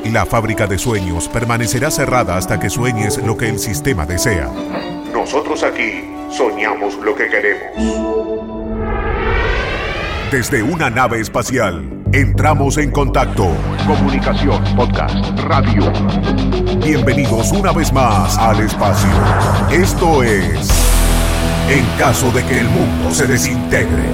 La fábrica de sueños permanecerá cerrada hasta que sueñes lo que el sistema desea. Nosotros aquí soñamos lo que queremos. Desde una nave espacial, entramos en contacto. Comunicación, podcast, radio. Bienvenidos una vez más al espacio. Esto es En caso de que el mundo se desintegre.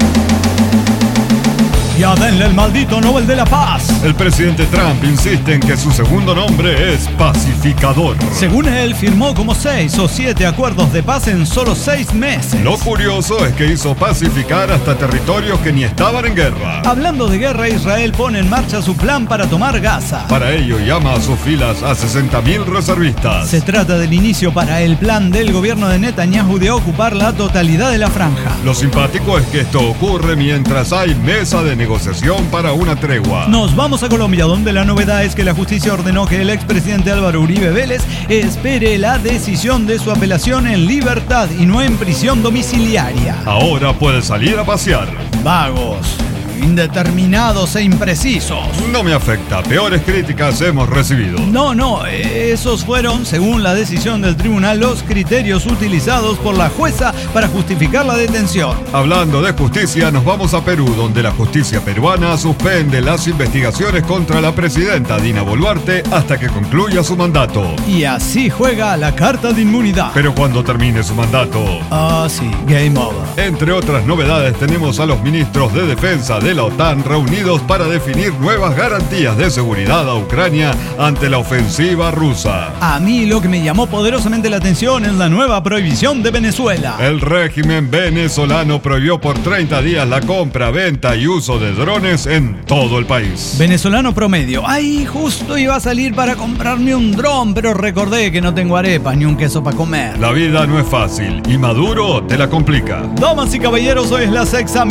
Ya denle el maldito Nobel de la Paz. El presidente Trump insiste en que su segundo nombre es pacificador. Según él, firmó como 6 o 7 acuerdos de paz en solo 6 meses. Lo curioso es que hizo pacificar hasta territorios que ni estaban en guerra. Hablando de guerra, Israel pone en marcha su plan para tomar Gaza. Para ello llama a sus filas a 60.000 reservistas. Se trata del inicio para el plan del gobierno de Netanyahu de ocupar la totalidad de la franja. Lo simpático es que esto ocurre mientras hay mesa de negociación para una tregua. Nos vamos a Colombia, donde la novedad es que la justicia ordenó que el expresidente Álvaro Uribe Vélez espere la decisión de su apelación en libertad y no en prisión domiciliaria. Ahora puede salir a pasear. Vagos, indeterminados e imprecisos. No me afecta, peores críticas hemos recibido. No, esos fueron, según la decisión del tribunal, los criterios utilizados por la jueza para justificar la detención. Hablando de justicia, nos vamos a Perú, donde la justicia peruana suspende las investigaciones contra la presidenta Dina Boluarte hasta que concluya su mandato. Y así juega la carta de inmunidad. Pero cuando termine su mandato... sí, game over. Entre otras novedades, tenemos a los ministros de defensa de la OTAN reunidos para definir nuevas garantías de seguridad a Ucrania ante la ofensiva rusa. A mí lo que me llamó poderosamente la atención es la nueva prohibición de Venezuela. El régimen venezolano prohibió por 30 días la compra, venta y uso de drones en todo el país. Venezolano promedio. Ay, justo iba a salir para comprarme un dron, pero recordé que no tengo arepas ni un queso para comer. La vida no es fácil y Maduro te la complica. Damas y caballeros, hoy es la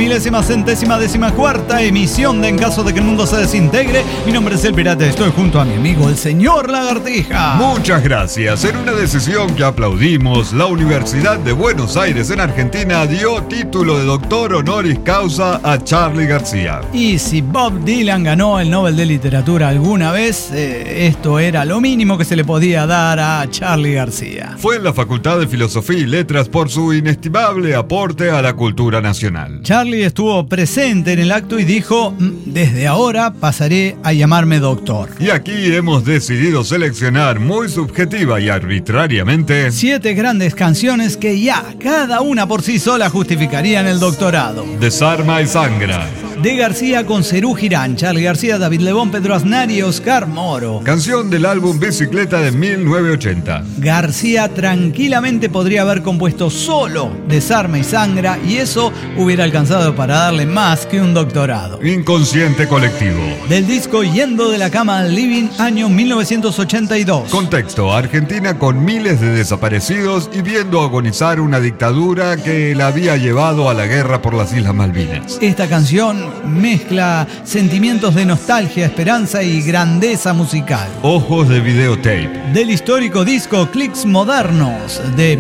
6.000.000.014ª emisión de En caso de que el mundo se desintegre. Mi nombre es El Pirata y estoy junto a mi amigo el señor Lagartija. Muchas gracias. En una decisión que aplaudimos, la Universidad de Buenos Aires en Argentina dio título de doctor honoris causa a Charly García. Y si Bob Dylan ganó el Nobel de Literatura alguna vez, esto era lo mínimo que se le podía dar a Charly García. Fue en la Facultad de Filosofía y Letras por su inestimable aporte a la cultura nacional. Charly estuvo presente en el acto y dijo: desde ahora pasaré a llamarme doctor. Y aquí hemos decidido seleccionar muy subjetiva y arbitrariamente 7 grandes canciones que ya, cada una por sí sola, justificarían el doctorado. Desarma y sangra. De García con Serú Girán, Charly García, David Lebón, Pedro Aznar y Oscar Moro. Canción del álbum Bicicleta de 1980. García tranquilamente podría haber compuesto solo Desarma y sangra y eso hubiera alcanzado para darle más que un doctorado. Inconsciente colectivo. Del disco Yendo de la cama al living, año 1982. Contexto: Argentina con miles de desaparecidos y viendo agonizar una dictadura que la había llevado a la guerra por las Islas Malvinas. Esta canción mezcla sentimientos de nostalgia, esperanza y grandeza musical. Ojos de videotape. Del histórico disco Clicks Modernos de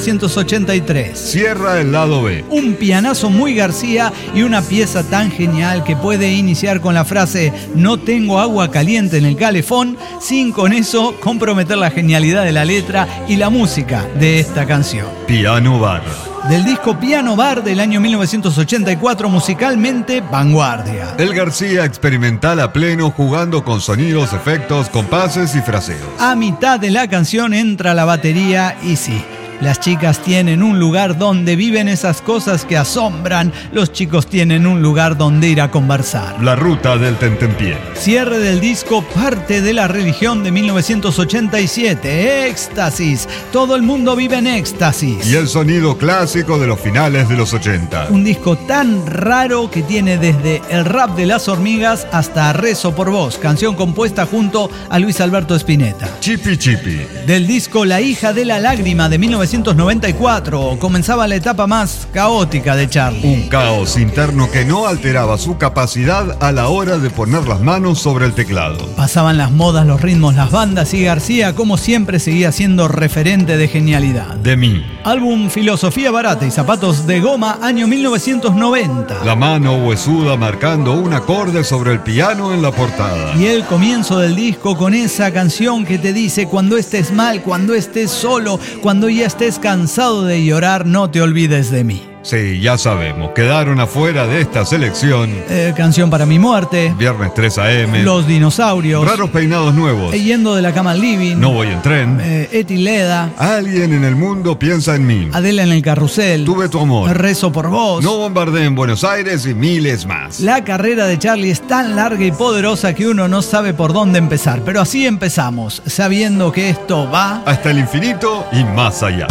1983. Cierra el lado B. Un pianazo muy García y una pieza tan genial que puede iniciar con la frase "no tengo agua caliente en el calefón", sin con eso comprometer la genialidad de la letra y la música de esta canción. Piano Bar. Del disco Piano Bar del año 1984, musicalmente vanguardia. El García experimental a pleno, jugando con sonidos, efectos, compases y fraseos. A mitad de la canción entra la batería y sí, las chicas tienen un lugar donde viven esas cosas que asombran. Los chicos tienen un lugar donde ir a conversar. La ruta del tentempié. Cierre del disco Parte de la religión de 1987. Éxtasis. Todo el mundo vive en éxtasis. Y el sonido clásico de los finales de los 80. Un disco tan raro que tiene desde el rap de las hormigas hasta Rezo por vos, canción compuesta junto a Luis Alberto Spinetta. Chipi Chipi. Del disco La hija de la lágrima de 1987. 1994 comenzaba la etapa más caótica de Charlie. Un caos interno que no alteraba su capacidad a la hora de poner las manos sobre el teclado. Pasaban las modas, los ritmos, las bandas y García, como siempre, seguía siendo referente de genialidad. De mí. Álbum Filosofía Barata y Zapatos de Goma, año 1990. La mano huesuda marcando un acorde sobre el piano en la portada. Y el comienzo del disco con esa canción que te dice: cuando estés mal, cuando estés solo, cuando ya estés cansado de llorar, no te olvides de mí. Sí, ya sabemos, quedaron afuera de esta selección. Canción para mi muerte. Viernes 3 AM. Los dinosaurios. Raros peinados nuevos. Yendo de la cama al living. No voy en tren. Eti Leda. Alguien en el mundo piensa en mí. Adela en el carrusel. Tuve tu amor. Rezo por vos. No bombardé en Buenos Aires y miles más. La carrera de Charlie es tan larga y poderosa que uno no sabe por dónde empezar. Pero así empezamos, sabiendo que esto va hasta el infinito y más allá.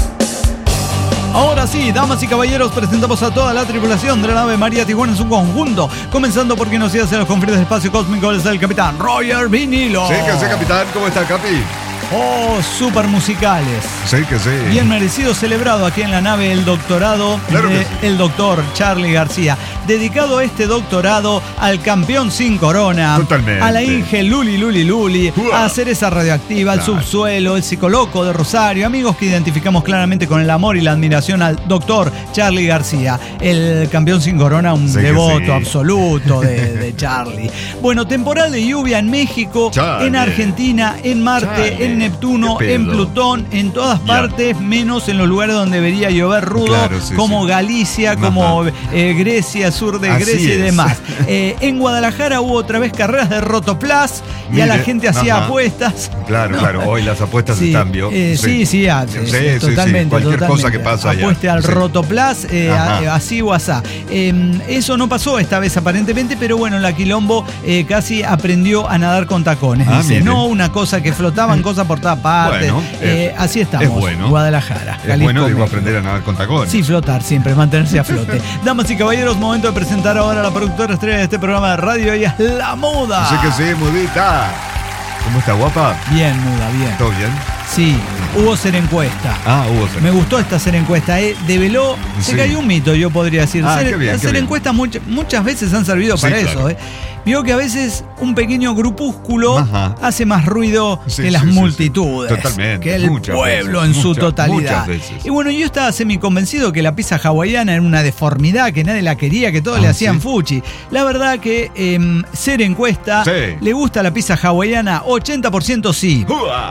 Ahora sí, damas y caballeros, presentamos a toda la tripulación de la nave María Tijuana en su conjunto. Comenzando por quien nos hace los confines del espacio cósmico, es el capitán Roger Vinilo. Sí, que sí, capitán. ¿Cómo está, Capi? Oh, súper musicales. Sí, que sí. Bien merecido, celebrado aquí en la nave el doctorado el doctor Charlie García. Dedicado a este doctorado al campeón sin corona. Totalmente. A la Inge Luli, a Cereza Radioactiva, al Subsuelo, el Psicoloco de Rosario. Amigos que identificamos claramente con el amor y la admiración al doctor Charlie García. El campeón sin corona, un devoto absoluto de Charlie. Bueno, temporal de lluvia en México, en Argentina, en Marte, en Neptuno, en Plutón, en todas partes, menos en los lugares donde debería llover rudo, como Galicia, como Grecia, sur de Grecia y demás. En Guadalajara hubo otra vez carreras de rotoplas y a la gente hacía apuestas. Claro, hoy las apuestas están bien. Totalmente. Cualquier cosa que pasa allá. Apueste al rotoplas, así o asá. Eso no pasó esta vez aparentemente, pero bueno, la Quilombo casi aprendió a nadar con tacones. Dice, no una cosa que flotaban, cosas por todas partes. Bueno, así estamos. Es bueno. Guadalajara. Es bueno, digo, aprender a nadar con tacones. Sí, flotar siempre, mantenerse a flote. Damas y caballeros, momento de presentar ahora a la productora estrella de este programa de radio. Ella es La Muda. Así que sí, Mudita. ¿Cómo está, guapa? Bien, Muda, bien. ¿Todo bien? Sí, hubo ser encuesta. Hubo ser. Me gustó esta ser encuesta. Develó, se cayó un mito, yo podría decir. Hacer encuestas muchas veces han servido para eso. Vio que a veces un pequeño grupúsculo hace más ruido que las multitudes. Totalmente. Que el pueblo en su totalidad. Y bueno, yo estaba semi-convencido que la pizza hawaiana era una deformidad, que nadie la quería, que todos le hacían fuchi. La verdad que ser encuesta, ¿le gusta la pizza hawaiana? 80% sí.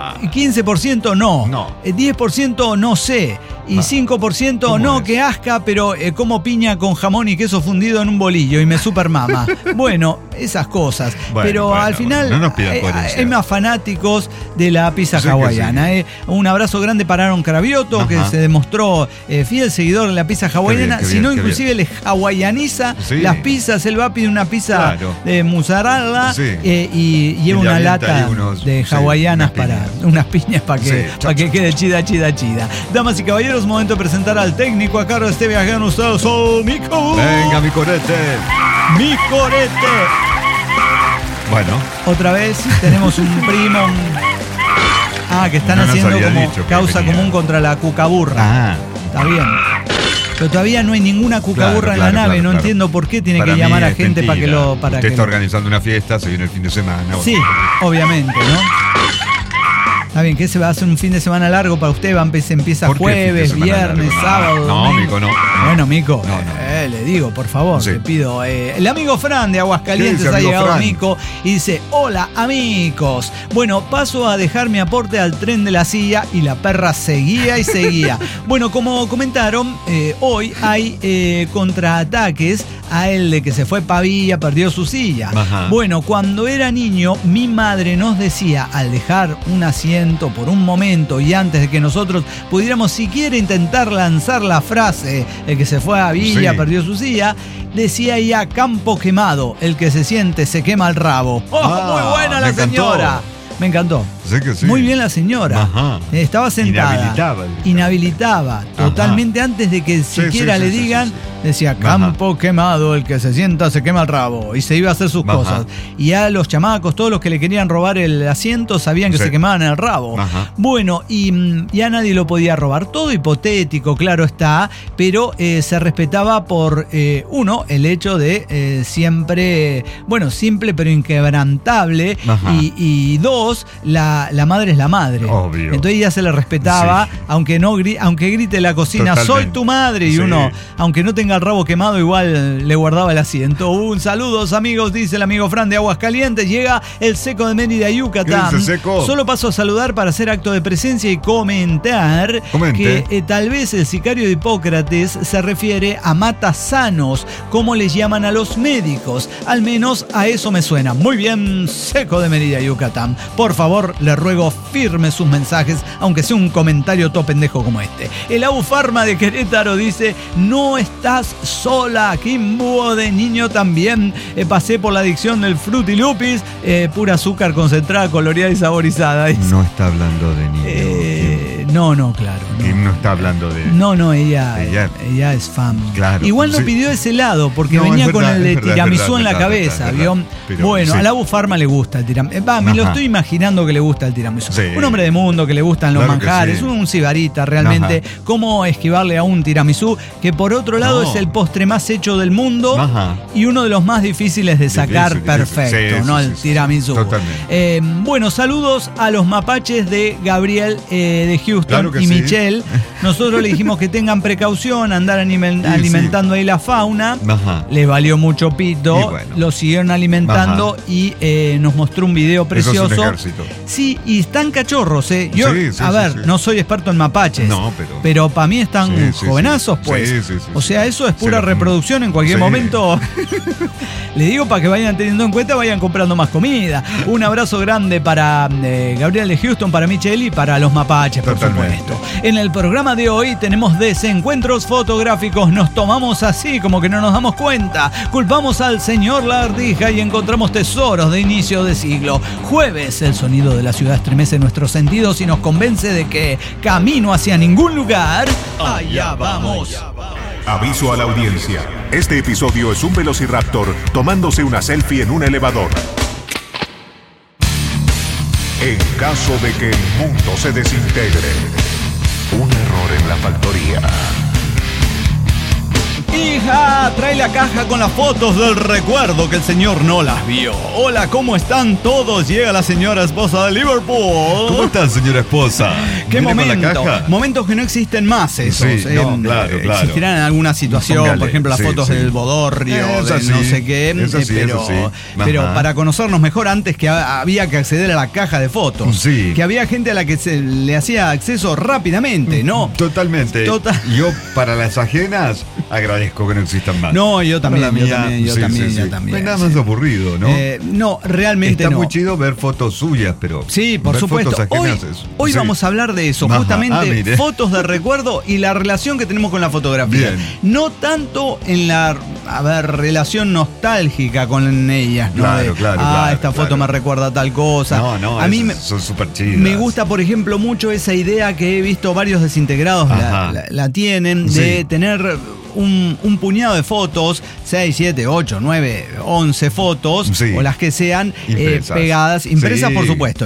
15% no. 10% no sé. Y 5% no, que asca, pero como piña con jamón y queso fundido en un bolillo y me supermama. Bueno, esas cosas. Pero al final no nos pidan coherencia. Hay más fanáticos de la pizza hawaiana. Un abrazo grande para Aaron Cravioto, que se demostró fiel seguidor de la pizza hawaiana. Sino inclusive le hawaianiza las pizzas. Él va a pedir una pizza de mozzarella y lleva una lata de hawaianas para unas piñas para que quede chida. Damas y caballeros, momento de presentar al técnico a cargo de este viaje en ustedes, Mico. Venga, mi corete. Mi corete. Bueno. Otra vez tenemos un primo. Que están haciendo como causa común contra la cucaburra. Está bien. Pero todavía no hay ninguna cucaburra en la nave. No entiendo por qué tiene que llamar a gente para que lo. Usted está organizando una fiesta, se viene el fin de semana. Sí, obviamente, ¿no? Está bien, que se va a hacer un fin de semana largo para usted, empieza jueves, viernes, sábado. No, Mico, no. Bueno, Mico, le digo, por favor, le pido. El amigo Fran de Aguascalientes ha llegado, Mico, y dice: hola, amigos. Bueno, paso a dejar mi aporte al tren de la silla, y la perra seguía y seguía. Bueno, como comentaron, hoy hay contraataques a él de que se fue Pavía, perdió su silla. Bueno, cuando era niño, mi madre nos decía, al dejar un asiento por un momento y antes de que nosotros pudiéramos siquiera intentar lanzar la frase, el que se fue a Villa, perdió su silla, decía ya: campo quemado, el que se siente se quema el rabo. Muy buena la señora. Me encantó. sé que sí. Muy bien la señora. Ajá. Estaba sentada. Inhabilitaba totalmente antes de que siquiera le digan. Decía, campo quemado, el que se sienta se quema el rabo. Y se iba a hacer sus cosas. Y a los chamacos, todos los que le querían robar el asiento, sabían que se quemaban el rabo. Bueno, y a nadie lo podía robar. Todo hipotético, claro está, pero se respetaba por, uno, el hecho de siempre, bueno, simple pero inquebrantable. Y dos, la madre es la madre. Obvio. Entonces ya se le respetaba, aunque grite en la cocina, soy tu madre, y uno, aunque no tenga el rabo quemado, igual le guardaba el asiento. Un saludos, amigos, dice el amigo Fran de Aguascalientes. Llega el Seco de Mérida, Yucatán. Solo paso a saludar para hacer acto de presencia y comentar que tal vez el sicario de Hipócrates se refiere a matasanos, como les llaman a los médicos. Al menos a eso me suena. Muy bien, Seco de Mérida, Yucatán. Por favor, le ruego firme sus mensajes, aunque sea un comentario todo pendejo como este. El Aufarma de Querétaro dice, no estás sola, Kimbo, de niño también pasé por la adicción del Fruity Lupis, pura azúcar concentrada, coloreada y saborizada. No está hablando de niño. No, claro. Kim no está hablando de... No, ella es fan. Claro. Igual no pidió ese helado porque venía con el de tiramisú en la cabeza, ¿vio? Bueno, a la Bufarma le gusta el tiramisú. Me lo estoy imaginando que le gusta el tiramisú. Sí. Un hombre de mundo que le gustan los manjares, un sibarita realmente. ¿Cómo esquivarle a un tiramisú que por otro lado es el postre más hecho del mundo y uno de los más difíciles de sacar perfecto, el tiramisú? Totalmente. Bueno, saludos a los mapaches de Gabriel de Houston y Michelle. Nosotros le dijimos que tengan precaución, andar alimentando ahí la fauna. Les valió mucho pito, lo siguieron alimentando y nos mostró un video precioso. Eso es un ejército. Sí, y están cachorros, Yo, no soy experto en mapaches, pero para mí están jovenazos, pues. O sea, eso es pura reproducción en cualquier momento. Le digo para que vayan teniendo en cuenta, vayan comprando más comida. Un abrazo grande para Gabriel de Houston, para Michelle y para los mapaches, por supuesto. En el programa de hoy tenemos desencuentros fotográficos. Nos tomamos así como que no nos damos cuenta. Culpamos al señor Lagartija y encontramos tesoros de inicio de siglo. Jueves, el sonido de la ciudad estremece nuestros sentidos y nos convence de que camino hacia ningún lugar, allá vamos. Aviso a la audiencia. Este episodio es un velociraptor tomándose una selfie en un elevador. En caso de que el mundo se desintegre, un error en la factoría. Hija, trae la caja con las fotos del recuerdo que el señor no las vio. Hola, ¿cómo están todos? Llega la señora esposa de Liverpool. ¿Cómo están, señora esposa? ¿Qué momento? Momentos que no existen más esos. Claro. Existirán en alguna situación, por ejemplo, las fotos del bodorrio, de no sé qué. Pero para conocernos mejor, antes que había que acceder a la caja de fotos. Que había gente a la que se le hacía acceso rápidamente, ¿no? Totalmente. Yo, para las ajenas, agradezco que no existan más. No, yo también. Yo también. No hay nada más aburrido, ¿no? No, realmente Está no. muy chido ver fotos suyas, pero... Sí, por supuesto. Hoy vamos a hablar de eso, justamente fotos de recuerdo y la relación que tenemos con la fotografía. Bien. No tanto en la relación nostálgica con ellas, ¿no? Claro. Esta foto me recuerda a tal cosa. No, a mí son súper chidas. Me gusta, por ejemplo, mucho esa idea que he visto varios desintegrados la tienen, de tener un puñado de fotos, 6, 7, 8, 9, 11 fotos, o las que sean, pegadas, impresas por supuesto,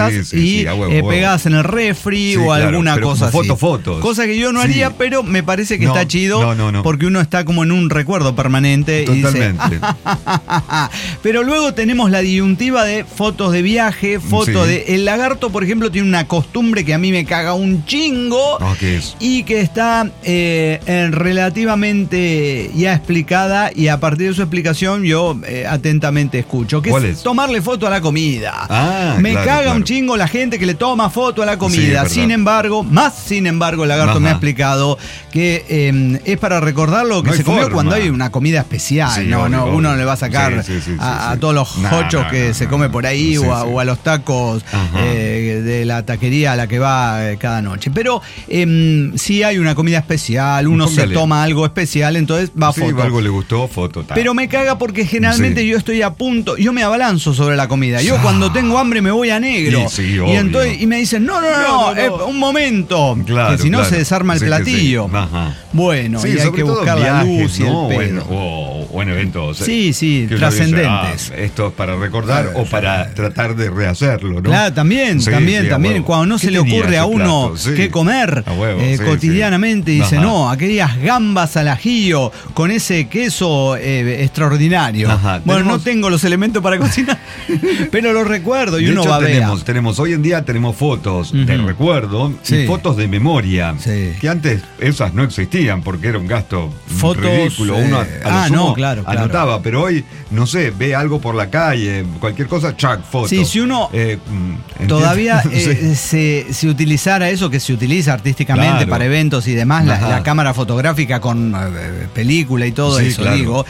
pegadas en el refri o alguna cosa así. Fotos. Cosa que yo no haría, pero me parece que está chido, porque uno está como en un recuerdo permanente. Totalmente. Y dice, pero luego tenemos la disyuntiva de fotos de viaje, el lagarto, por ejemplo, tiene una costumbre que a mí me caga un chingo, y que está relativamente ya explicada, y a partir de su explicación yo atentamente escucho, que es tomarle foto a la comida. Me caga un chingo la gente que le toma foto a la comida. Sin embargo, el lagarto me ha explicado que es para recordar lo que se comió cuando hay una comida especial. Uno no le va a sacar a todos los hochos que se come por ahí, o a los tacos de la taquería a la que va cada noche. Pero si hay una comida especial, uno se toma algo especial, entonces va a foto. Algo le gustó, no, foto. Pero me caga porque generalmente yo estoy a punto, yo me abalanzo sobre la comida. Yo cuando tengo hambre me voy a negro. Y me dicen, no, un momento. Claro, que si no se desarma el platillo. Bueno, y hay que buscar la luz y el pedo. O en eventos. Sí, trascendentes. Esto es para recordar o para tratar de rehacerlo, ¿no? Claro, también. Cuando no se le ocurre a uno qué comer cotidianamente, dice, no, aquellas gambas al ajillo con ese queso extraordinario. Bueno, no tengo los elementos para cocinar, pero lo recuerdo y uno babea. Hoy en día tenemos fotos de recuerdo y fotos de memoria, que antes esas no existían porque era un gasto ridículo. Uno a lo sumo anotaba, pero hoy, no sé, ve algo por la calle, cualquier cosa, foto. Sí, si uno todavía se utilizara eso que se utiliza artísticamente para eventos y demás, la cámara fotográfica con película y todo eso, digo,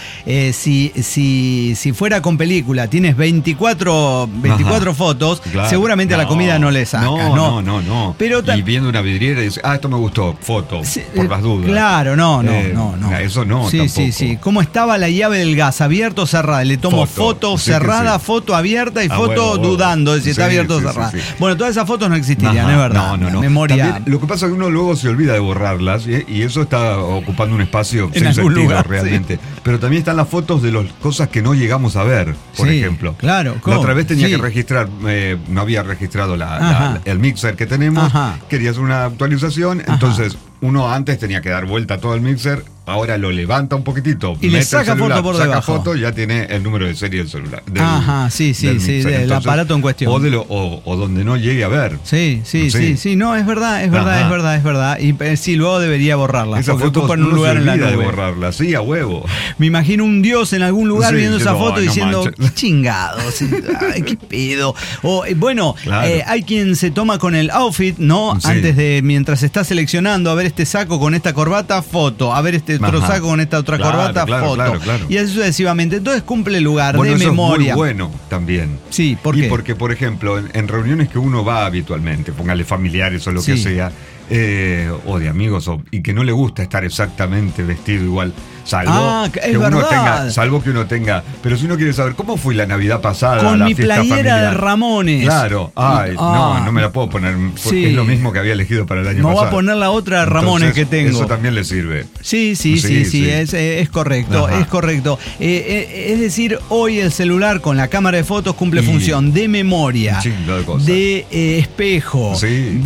si fuera con película, tienes 24 fotos, seguramente a la comida no le sacas. No. Pero y viendo una vidriera y dices, esto me gustó, foto, por las dudas. Claro, no. Eso no, tampoco. Sí. ¿Cómo estaba la llave del gas? ¿Abierto o cerrada? Le tomo foto cerrada, foto abierta y foto dudando de si está abierto o cerrada. Bueno, todas esas fotos no existirían, es verdad. No. Memoria. También, lo que pasa es que uno luego se olvida de borrarlas y eso está ocupando un espacio sin sentido lugar, realmente. Pero también están las fotos de las cosas que no llegamos a ver, por ejemplo. Claro. La otra vez tenía que registrar, no había registrado el mixer que tenemos, quería hacer una actualización, entonces uno antes tenía que dar vuelta a todo el mixer, ahora lo levanta un poquitito y le saca foto por debajo. Saca foto, ya tiene el número de serie del celular. Del aparato en cuestión. O donde no llegue a ver. Sí, no, es verdad. Y sí, luego debería borrarla. Esa foto ocupan un lugar en la nube. De borrarla, sí, a huevo. Me imagino un dios en algún lugar viendo esa foto diciendo, qué chingados, qué pedo. O hay quien se toma con el outfit, ¿no? Sí. Antes de, mientras está seleccionando, a ver este saco con esta corbata, foto. A ver este otro saco con esta otra corbata, foto. Claro. Y así sucesivamente. Entonces cumple el lugar de memoria. Es muy bueno también. Sí, ¿por qué? Porque, por ejemplo, en reuniones que uno va habitualmente, póngale familiares o lo que sea, o de amigos, y que no le gusta estar exactamente vestido igual, salvo que uno tenga, pero si uno quiere saber cómo fue la Navidad pasada, con la mi fiesta playera familiar, de Ramones. Claro, no me la puedo poner, es lo mismo que había elegido para el año pasado. Me voy a poner la otra de Ramones. Entonces, que tengo. Eso también le sirve. Sí, es correcto, es correcto. Es decir, hoy el celular con la cámara de fotos cumple función de memoria, de espejo,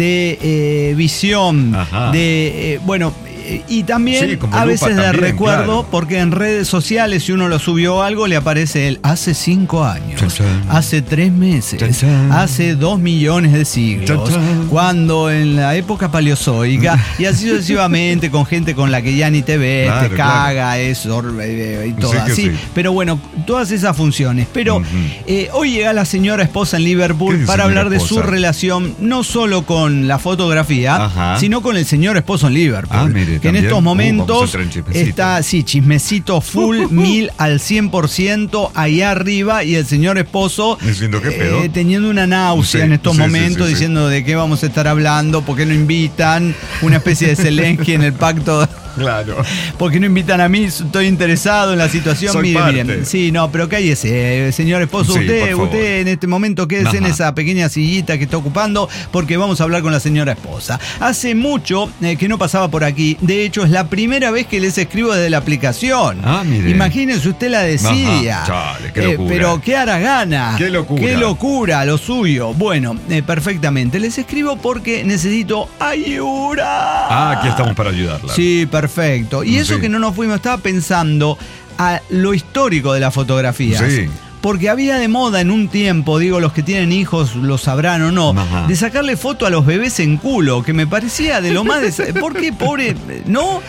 de visión, de y también a veces de recuerdo, porque en redes sociales, si uno lo subió algo, le aparece el hace 5 años, hace 3 meses, hace 2 millones de siglos, cuando en la época paleozoica, y así sucesivamente, con gente con la que ya ni te ves, te caga, eso y todo así. Pero bueno, todas esas funciones. Pero hoy llega la señora esposa en Liverpool para hablar de su relación, no solo con la fotografía, sino con el señor esposo en Liverpool. Que también, en estos momentos está, chismecito full, 1000 al 100% ahí arriba, y el señor esposo teniendo una náusea en estos momentos, diciendo de qué vamos a estar hablando, por qué no invitan, una especie de Zelensky en el pacto. Claro. Porque no invitan a mí, estoy interesado en la situación. Miren. Sí, no, pero cállese, señor esposo, usted en este momento quédese en esa pequeña sillita que está ocupando, porque vamos a hablar con la señora esposa. Hace mucho que no pasaba por aquí, de hecho es la primera vez que les escribo desde la aplicación. Imagínense usted la desidia. Qué locura. Pero qué haragana. Qué locura lo suyo. Bueno, perfectamente. Les escribo porque necesito ayuda. Aquí estamos para ayudarla. Sí, perfecto. Y eso que no nos fuimos, estaba pensando a lo histórico de las fotografías. Porque había de moda en un tiempo, digo, los que tienen hijos lo sabrán o no, de sacarle foto a los bebés en culo, que me parecía de lo más... ¿Por qué, pobre? ¿No?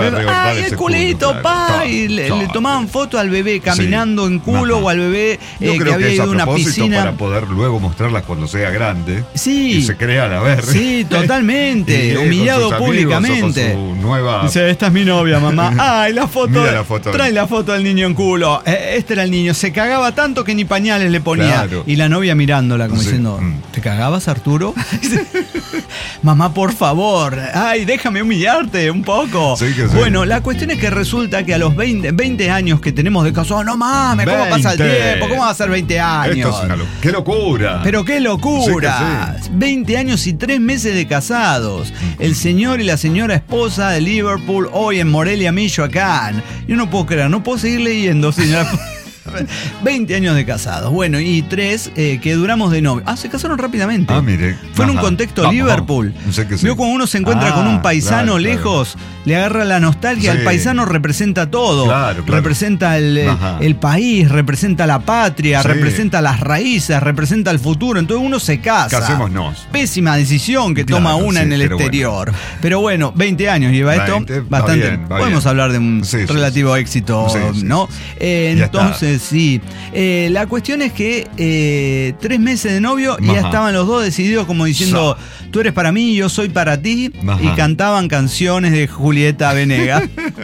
El culito, y le tomaban foto al bebé caminando en culo, o al bebé que había ido a una piscina. Para poder luego mostrarlas cuando sea grande. Sí. Y se crean a ver. Sí, totalmente. Humillado públicamente. Dice, esta es mi novia, mamá. Ay, la foto. Mira la foto. Trae la foto del niño en culo. Este era el niño. Se cagaba tanto tanto que ni pañales le ponía. Claro. Y la novia mirándola como diciendo, ¿te cagabas, Arturo? Mamá, por favor, ay, déjame humillarte un poco. Sí, bueno, la cuestión es que resulta que a los 20 años que tenemos de casados, no mames, ¿cómo pasa el tiempo? ¿Cómo va a ser 20 años? Esto es ¡qué locura! Pero qué locura. Sí. 20 años y 3 meses de casados. El señor y la señora esposa de Liverpool, hoy en Morelia, Michoacán. Yo no puedo creer, no puedo seguir leyendo, señora. 20 años de casados. Bueno, y 3 que duramos de novio. Se casaron rápidamente. Mire. Fue en un contexto Liverpool. Sé que sí. Vio cuando uno se encuentra con un paisano lejos, le agarra la nostalgia. El paisano representa todo. Claro. Representa el país, representa la patria, representa las raíces, representa el futuro. Entonces uno se casa. Casémonos. Pésima decisión que toma una en el exterior. Bueno. Pero bueno, 20 años lleva esto. Bastante. Bien, podemos hablar de un relativo éxito, ¿no? Entonces, sí. La cuestión es que 3 meses de novio y ya estaban los dos decididos como diciendo, tú eres para mí, yo soy para ti. Y cantaban canciones de Julieta Venegas.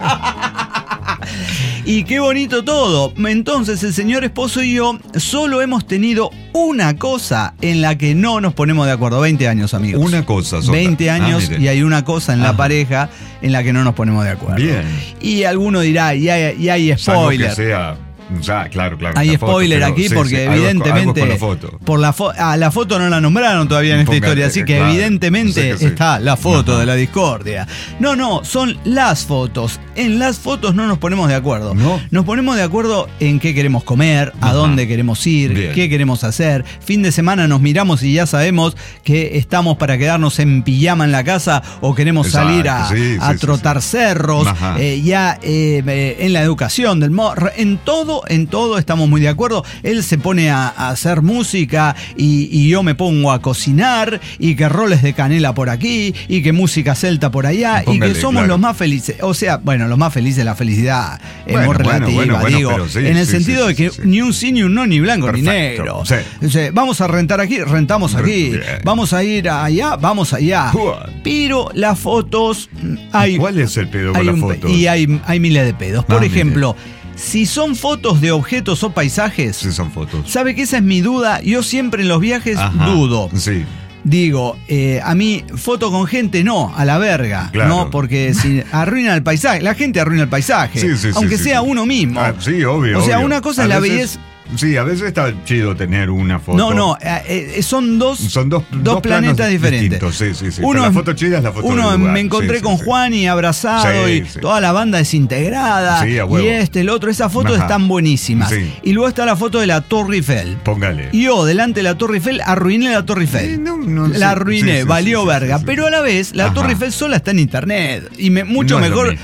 Y qué bonito todo. Entonces el señor esposo y yo solo hemos tenido una cosa en la que no nos ponemos de acuerdo. 20 años, amigos. Una cosa. 20 años y hay una cosa en la pareja en la que no nos ponemos de acuerdo. Bien. Y alguno dirá, y hay spoiler. Salvo que sea... claro. Hay spoiler foto, aquí porque evidentemente algo con la foto. La foto no la nombraron todavía en esta historia, así que evidentemente está la foto de la discordia. No, son las fotos. En las fotos no nos ponemos de acuerdo. ¿No? Nos ponemos de acuerdo en qué queremos comer, a dónde queremos ir, qué queremos hacer. Fin de semana nos miramos y ya sabemos que estamos para quedarnos en pijama en la casa o queremos salir a trotar cerros. En la educación del en todo estamos muy de acuerdo. Él se pone a hacer música y yo me pongo a cocinar y que roles de canela por aquí y que música celta por allá. Póngale, y que somos los más felices. O sea, bueno, los más felices, la felicidad es muy relativa, digo. En el sentido de que ni un sí, ni un no, ni blanco, ni negro. Vamos a rentar aquí, rentamos aquí. Vamos a ir allá, vamos allá. Pero las fotos hay... ¿Cuál es el pedo con las fotos? Y hay miles de pedos. Por ejemplo... Si son fotos de objetos o paisajes, sí, son fotos. ¿Sabe que esa es mi duda? Yo siempre en los viajes dudo. Sí. Digo, a mí, foto con gente no, a la verga. Claro. No, porque si arruina el paisaje, la gente arruina el paisaje. Aunque sea uno mismo. Sí, obvio. O sea, una cosa es la belleza. Sí, a veces está chido tener una foto. Son dos planetas diferentes. Sí. La foto chida es la foto del lugar. Me encontré con Juan y abrazado y toda la banda desintegrada. Y el otro. Esas fotos están buenísimas. Y luego está la foto de la Torre Eiffel. Póngale. Yo, delante de la Torre Eiffel, arruiné la Torre Eiffel. La arruiné, valió verga. Pero a la vez, la Torre Eiffel sola está en internet. Y mucho mejor.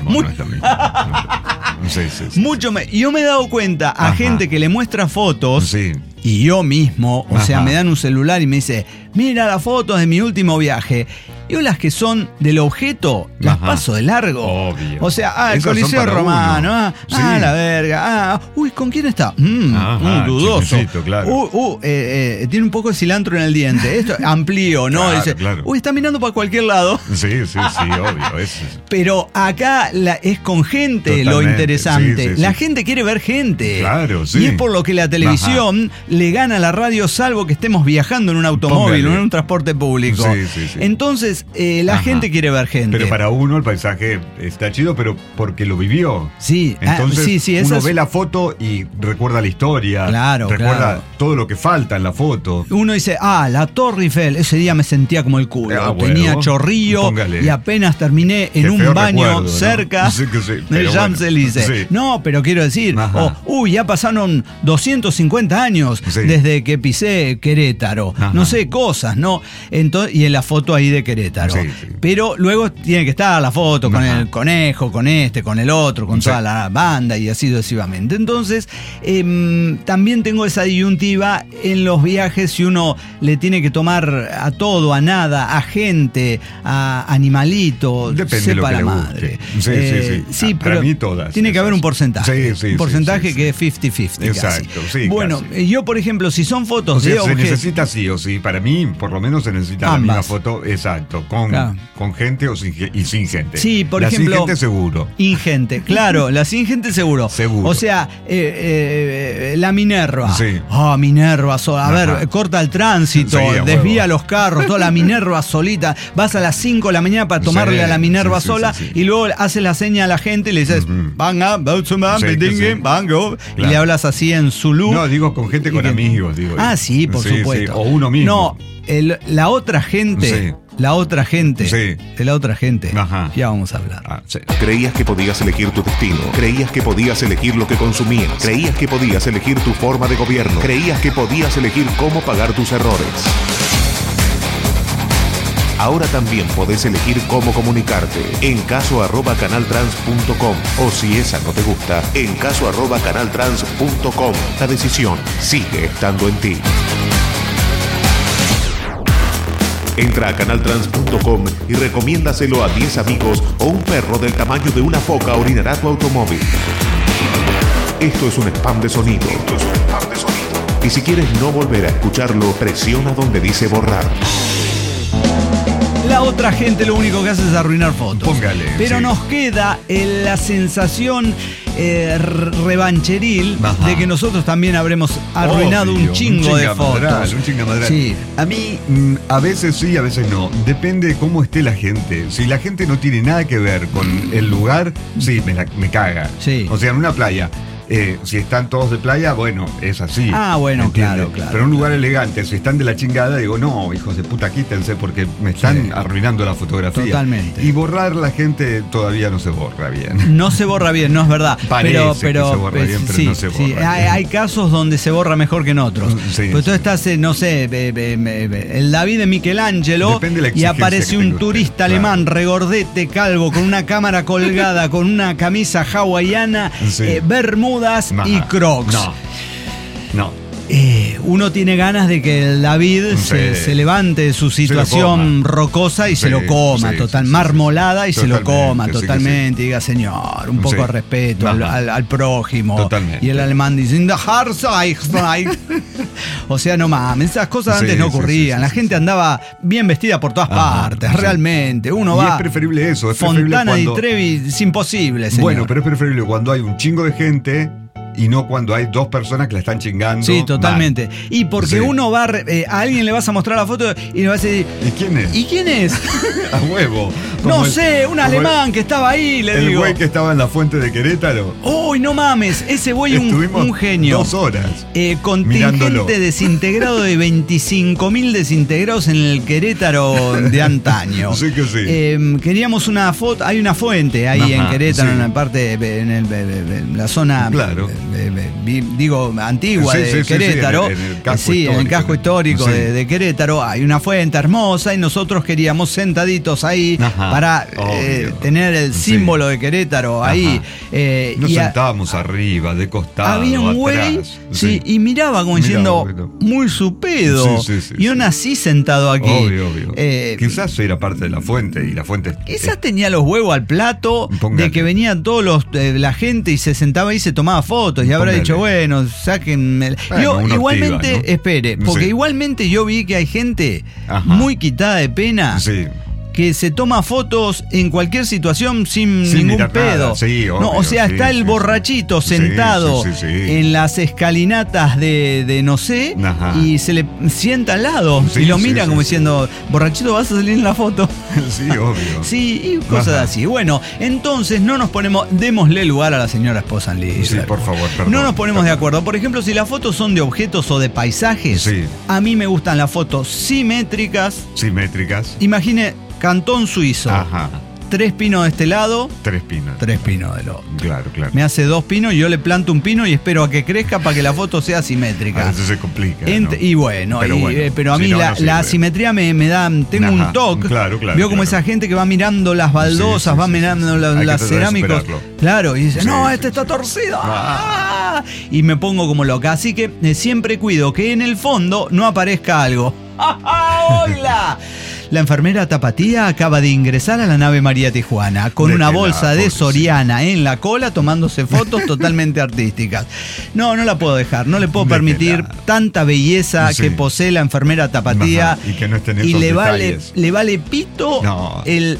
Yo me he dado cuenta a gente que le muestra fotos y yo mismo, o sea, me dan un celular y me dice, mira las fotos de mi último viaje. Yo las que son del objeto las paso de largo. Obvio. O sea, el Coliseo Romano, la verga, uy, ¿con quién está? Dudoso. Claro. Tiene un poco de cilantro en el diente. Esto amplío, ¿no? Dice, uy, está mirando para cualquier lado. Sí, obvio. Pero acá es con gente lo interesante. La gente quiere ver gente. Claro, Y es por lo que la televisión le gana a la radio, salvo que estemos viajando en un automóvil o en un transporte público. Entonces, la gente quiere ver gente. Pero para uno el paisaje está chido, pero porque lo vivió. Sí. Entonces uno ve la foto y recuerda la historia. Recuerda todo lo que falta en la foto. Uno dice, la Torre Eiffel, ese día me sentía como el culo. Tenía chorrillo y apenas terminé en un baño cerca del Champs-Élysées. No, pero quiero decir, ya pasaron 250 años desde que pisé Querétaro. No sé, cosas, ¿no? Entonces, y en la foto ahí de Querétaro. Pero luego tiene que estar la foto con el conejo, con con el otro, con toda la banda y así sucesivamente. Entonces, también tengo esa disyuntiva en los viajes si uno le tiene que tomar a todo, a nada, a gente, a animalitos. Depende de lo que la le madre. Sí, pero para mí todas. Tiene que haber un porcentaje. Un porcentaje que es 50-50. Exacto, casi. Bueno, yo, por ejemplo, si son fotos de objetos. Se necesita sí o sí. Para mí, por lo menos, se necesita la misma foto. Exacto. Exacto, con gente y sin gente. Sí, por ejemplo. La sin gente seguro. Ingente, claro, la sin gente seguro. Seguro. O sea, la Minerva. Sí. Minerva sola. A ver, corta el tránsito, desvía los carros, toda la Minerva solita. Vas a las 5 de la mañana para tomarle a la Minerva sola y luego haces la seña a la gente y le dices, venga, bango. Y le hablas así en Zulú. No, digo con gente, con amigos, digo. Sí, por supuesto. Sí. O uno mismo. No, la otra gente. Sí. La otra gente. Sí. De la otra gente. Ajá. Ya vamos a hablar. Sí. Creías que podías elegir tu destino. Creías que podías elegir lo que consumías. Creías que podías elegir tu forma de gobierno. Creías que podías elegir cómo pagar tus errores. Ahora también podés elegir cómo comunicarte. En caso@canaltrans.com. O si esa no te gusta, en caso@canaltrans.com. La decisión sigue estando en ti. Entra a canaltrans.com y recomiéndaselo a 10 amigos o un perro del tamaño de una foca orinará tu automóvil. Esto es un spam de sonido. Y si quieres no volver a escucharlo, presiona donde dice borrar. La otra gente lo único que hace es arruinar fotos. Póngale. Pero nos queda la sensación revancheril de que nosotros también habremos arruinado un chingo de fotos. Un chingamadral. Sí. A mí, a veces sí, a veces no. Depende de cómo esté la gente. Si la gente no tiene nada que ver con el lugar, sí, me caga. Sí. O sea, en una playa. Si están todos de playa, bueno, es así. Bueno, ¿entiendes? claro. Pero en un lugar elegante, si están de la chingada, digo, no, hijos de puta, quítense porque me están arruinando la fotografía. Totalmente. Y borrar la gente todavía no se borra bien. No se borra bien, no es verdad. Parece que se borra bien, pero no se borra bien. Hay casos donde se borra mejor que en otros. Pues tú estás, no sé, el David de Michelangelo y aparece un turista alemán regordete, calvo, con una cámara colgada, con una camisa hawaiana, bermudas y crocs. No. Uno tiene ganas de que el David se levante de su situación rocosa y se lo coma, marmolada y se lo coma totalmente. Y diga, señor, un poco de respeto al prójimo. Totalmente. Y el alemán dice, o sea, no mames, esas cosas antes no ocurrían. La gente andaba bien vestida por todas partes, realmente. Uno va. Es preferible eso. Es Fontana di Trevi, es imposible, señor. Bueno, pero es preferible cuando hay un chingo de gente y no cuando hay dos personas que la están chingando. Sí, totalmente. Y porque uno va a alguien le vas a mostrar la foto y le vas a decir, ¿y quién es? ¿Y quién es? A huevo. No sé, un alemán que estaba ahí, le digo. El güey que estaba en la fuente de Querétaro. ¡Uy, no mames! Ese güey un genio. 2 horas. Contingente desintegrado de 25.000 desintegrados en el Querétaro de antaño. Sí que sí. Queríamos una foto, hay una fuente ahí en Querétaro, en la parte, en la zona. Claro. Antigua de Querétaro. En el casco histórico de Querétaro hay una fuente hermosa y nosotros queríamos sentaditos ahí para tener el símbolo de Querétaro ahí. Nos sentábamos arriba, de costado. Había un güey y miraba como diciendo, muy su pedo. Yo nací sentado aquí. Obvio. Quizás era parte de la fuente y la fuente. Quizás tenía los huevos al plato de que venían todos la gente y se sentaba ahí y se tomaba fotos. Y habrá dicho, bueno, sáquenme. Igualmente, ¿no? Espere, porque igualmente yo vi que hay gente muy quitada de pena. Que se toma fotos en cualquier situación sin ningún pedo. Está el borrachito sentado en las escalinatas de no sé, y se le sienta al lado y lo mira como diciendo, borrachito, vas a salir en la foto. Sí, obvio. Sí, y cosas así. Bueno, entonces no nos ponemos, démosle lugar a la señora esposa Liz. Sí, por favor, perdón. No nos ponemos de acuerdo. Por ejemplo, si las fotos son de objetos o de paisajes, a mí me gustan las fotos simétricas. Imagine Cantón Suizo. 3 pinos de este lado. 3 pinos. 3 pinos del otro. Claro. Me hace 2 pinos y yo le planto un pino y espero a que crezca para que la foto sea simétrica. A veces se complica. Y bueno, pero a mí la asimetría me da. Tengo un toque. Claro. Veo como esa gente que va mirando las baldosas, va mirando las cerámicos. Claro, y dice, no, este está torcido. Y me pongo como loca. Así que siempre cuido que en el fondo no aparezca algo. ¡Hola! La enfermera tapatía acaba de ingresar a la nave María Tijuana con una bolsa de Soriana en la cola tomándose fotos totalmente artísticas. No la puedo dejar, no le puedo permitir tanta belleza que posee la enfermera tapatía. Y que no estén esos detalles. Le vale pito el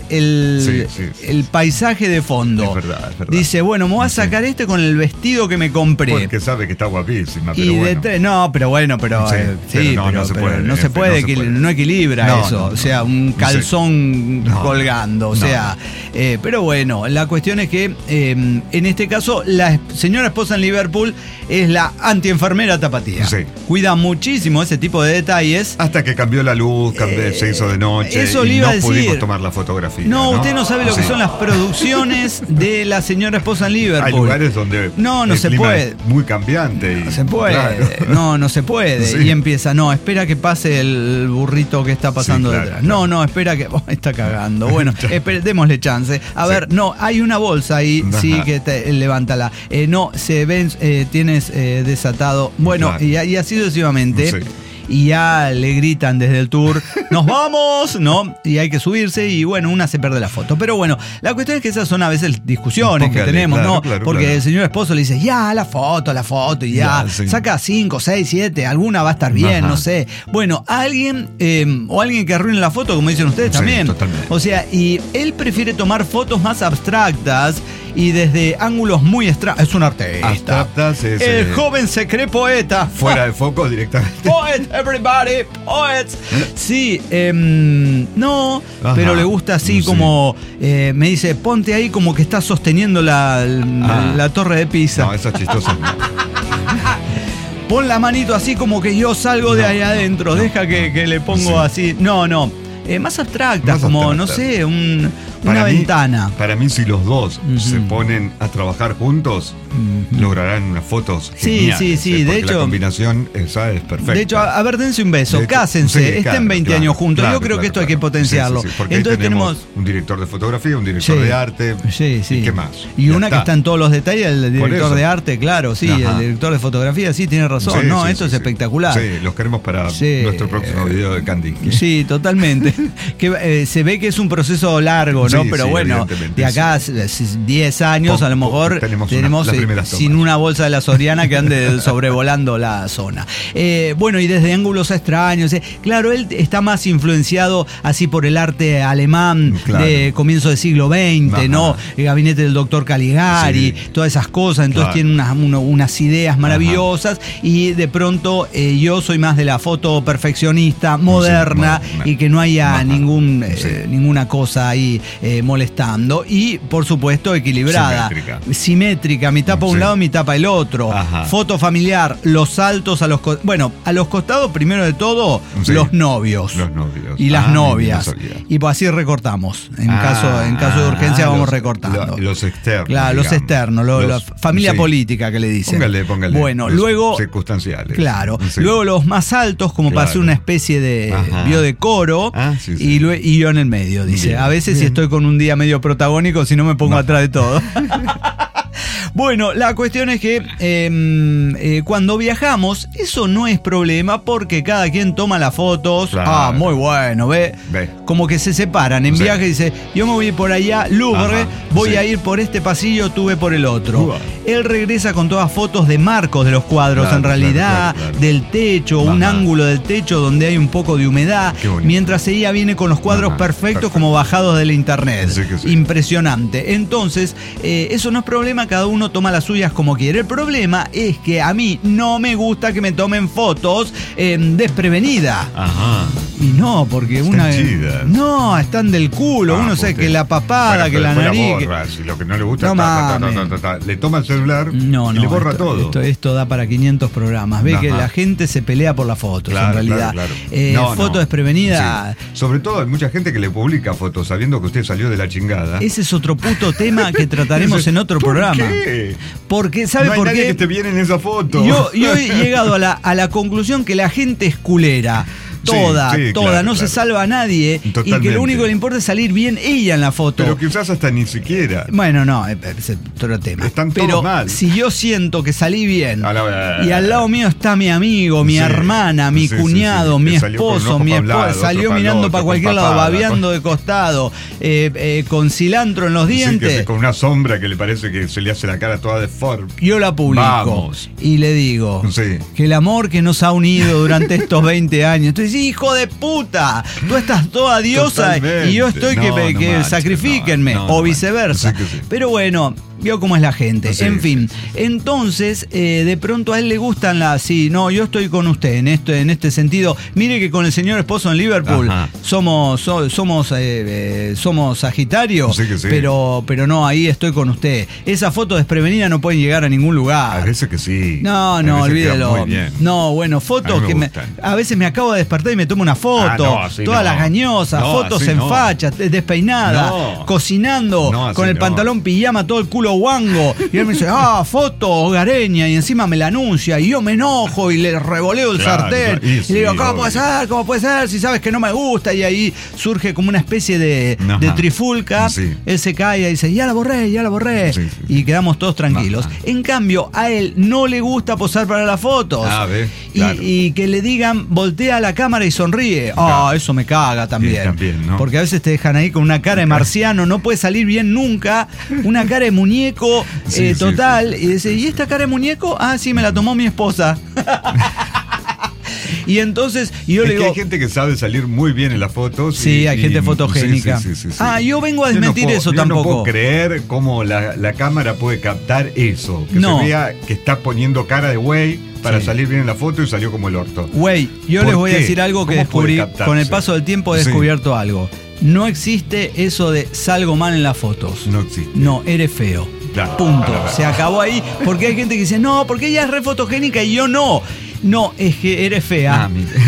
paisaje de fondo. Es verdad. Dice, bueno, me voy a sacar con el vestido que me compré. Porque sabe que está guapísima, pero no se puede, no equilibra eso. O sea, un calzón colgando. O sea, pero bueno, la cuestión es que en este caso la señora esposa en Liverpool es la antienfermera tapatía. Sí. Cuida muchísimo ese tipo de detalles. Hasta que cambió la luz, se hizo de noche eso y no pudimos tomar la fotografía. No, usted no sabe lo que son las producciones de la señora esposa en Liverpool. Hay lugares donde no se puede. Es muy cambiante. No se puede. Claro. No se puede. Sí. Y empieza, espera que pase el burrito que está pasando detrás. Claro. Espera que está cagando. Bueno, démosle chance. A ver, hay una bolsa ahí, sí, que levántala. Se ven, tienes desatado. Bueno, y así sucesivamente. Sí. Y ya le gritan desde el tour, ¡nos vamos! ¿No? Y hay que subirse y bueno, una se pierde la foto. Pero bueno, la cuestión es que esas son a veces discusiones que tenemos, ¿no? Porque el señor esposo le dice, ya, la foto, y ya saca 5, 6, 7, alguna va a estar bien, no sé. Bueno, alguien que arruine la foto, como dicen ustedes también. Totalmente. O sea, y él prefiere tomar fotos más abstractas y desde ángulos muy extraños. Es un artista. El joven se cree poeta. Fuera de foco directamente. Poet, everybody, poets. Sí, pero le gusta así como, me dice, ponte ahí como que estás sosteniendo la torre de Pisa. No, eso es chistoso. Pon la manito así como que yo salgo de ahí adentro. Deja que le pongo así. Más abstractas, como, no sé, una ventana. Para mí, si los dos se ponen a trabajar juntos, lograrán unas fotos geniales. Sí. De hecho, la combinación esa es perfecta. De hecho, a ver, dense un beso, cásense, estén 20 años juntos. Yo creo que esto hay que potenciarlo. Porque entonces tenemos un director de fotografía, un director de arte. ¿Y qué más? Y una que está en todos los detalles, el director de arte, claro, sí, el director de fotografía, sí, tiene razón. Esto es espectacular. Sí, los queremos para nuestro próximo video de Kandinsky. Sí, totalmente. Que se ve que es un proceso largo, ¿no? Pero bueno, de acá 10 años a lo mejor tenemos sin una bolsa de la Soriana que ande sobrevolando la zona. Bueno, y desde ángulos extraños. Claro, él está más influenciado así por el arte alemán de comienzo del siglo XX, ¿no? El gabinete del doctor Caligari, todas esas cosas. Entonces tiene unas ideas maravillosas y de pronto yo soy más de la foto perfeccionista, moderna y que no haya ninguna cosa ahí molestando y por supuesto equilibrada, simétrica, mitad para un lado, mitad para el otro. Foto familiar, los saltos a los costados, primero de todo los novios y las novias, y pues así recortamos en caso de urgencia vamos recortando los externos, claro, los externos, la familia política que le dicen. Póngale bueno, luego circunstanciales, claro, luego los más altos como para hacer una especie de biodecoro y yo en el medio, dice. Bien, a veces si estoy con un día medio protagónico, si no me pongo atrás de todo. Bueno, la cuestión es que cuando viajamos, eso no es problema porque cada quien toma las fotos. Claro. Muy bueno, ve. Como que se separan en viaje. Dice, yo me voy por allá, Louvre, voy a ir por este pasillo, tú ve por el otro. Él regresa con todas fotos de marcos de los cuadros, en realidad, del techo, un ángulo del techo donde hay un poco de humedad, mientras ella viene con los cuadros perfectos como bajados de la internet. Impresionante. Entonces, eso no es problema, cada uno toma las suyas como quiere. El problema es que a mí no me gusta que me tomen fotos desprevenida. Y no, porque están del culo. Uno sabe que la papada, que la nariz. Si lo que no le gusta, le toma el celular y le borra todo. Esto da para 500 programas. Ve que la gente se pelea por las fotos, en realidad. Foto desprevenida. Sobre todo hay mucha gente que le publica fotos sabiendo que usted salió de la chingada. Ese es otro puto tema que trataremos en otro programa. ¿Por qué? Porque, ¿sabe por qué? No hay nadie que te viene en esa foto. Yo he llegado a la conclusión que la gente es culera. toda, no se salva a nadie. Totalmente. Y que lo único que le importa es salir bien ella en la foto. Pero quizás hasta ni siquiera. Bueno, no, es otro tema. Están todos mal. Si yo siento que salí bien y al lado mío está mi amigo, mi hermana, mi cuñado, mi esposo, mi esposa, salió mirando para cualquier lado, babeando de costado, con cilantro en los dientes. Con una sombra que le parece que se le hace la cara toda deforme. Yo la publico y le digo que el amor que nos ha unido durante estos 20 años. Entonces, hijo de puta, tú estás toda diosa y yo estoy que sacrifíquenme, o viceversa. Pero bueno, vio cómo es la gente. En fin, entonces, de pronto a él le gustan yo estoy con usted en este sentido. Mire que con el señor esposo en Liverpool somos Sagitario, pero no, ahí estoy con usted. Esa foto desprevenida no pueden llegar a ningún lugar. A veces que sí. No, olvídelo. No, bueno, fotos que a veces me acabo de despertar y me tomo una foto, todas las gañosas, fotos en facha, despeinada, cocinando, con el pantalón pijama, todo el culo guango, y él me dice, foto hogareña, y encima me la anuncia, y yo me enojo y le revoleo el sartén, y le digo, ¿cómo puede ser? Si sabes que no me gusta, y ahí surge como una especie de trifulca, él se cae y dice, ya la borré, y quedamos todos tranquilos. En cambio, a él no le gusta posar para las fotos, y que le digan, voltea a la cámara y sonríe, eso me caga también, ¿no? Porque a veces te dejan ahí con una cara de marciano, no puede salir bien nunca, una cara de muñeco total, y dice, ¿y esta cara de muñeco? Sí, me la tomó mi esposa. Y entonces yo le digo, hay gente que sabe salir muy bien en las fotos. Sí, hay gente fotogénica. Yo vengo a desmentir eso tampoco. No puedo creer cómo la cámara puede captar eso. Que se vea que está poniendo cara de güey para salir bien en la foto y salió como el orto. Güey, yo les voy a decir algo que descubrí. Con el paso del tiempo he descubierto algo. No existe eso de salgo mal en las fotos. No existe. No, eres feo. Claro, punto. Se acabó ahí. Porque hay gente que dice, no, porque ella es re fotogénica y yo no. No, es que eres fea.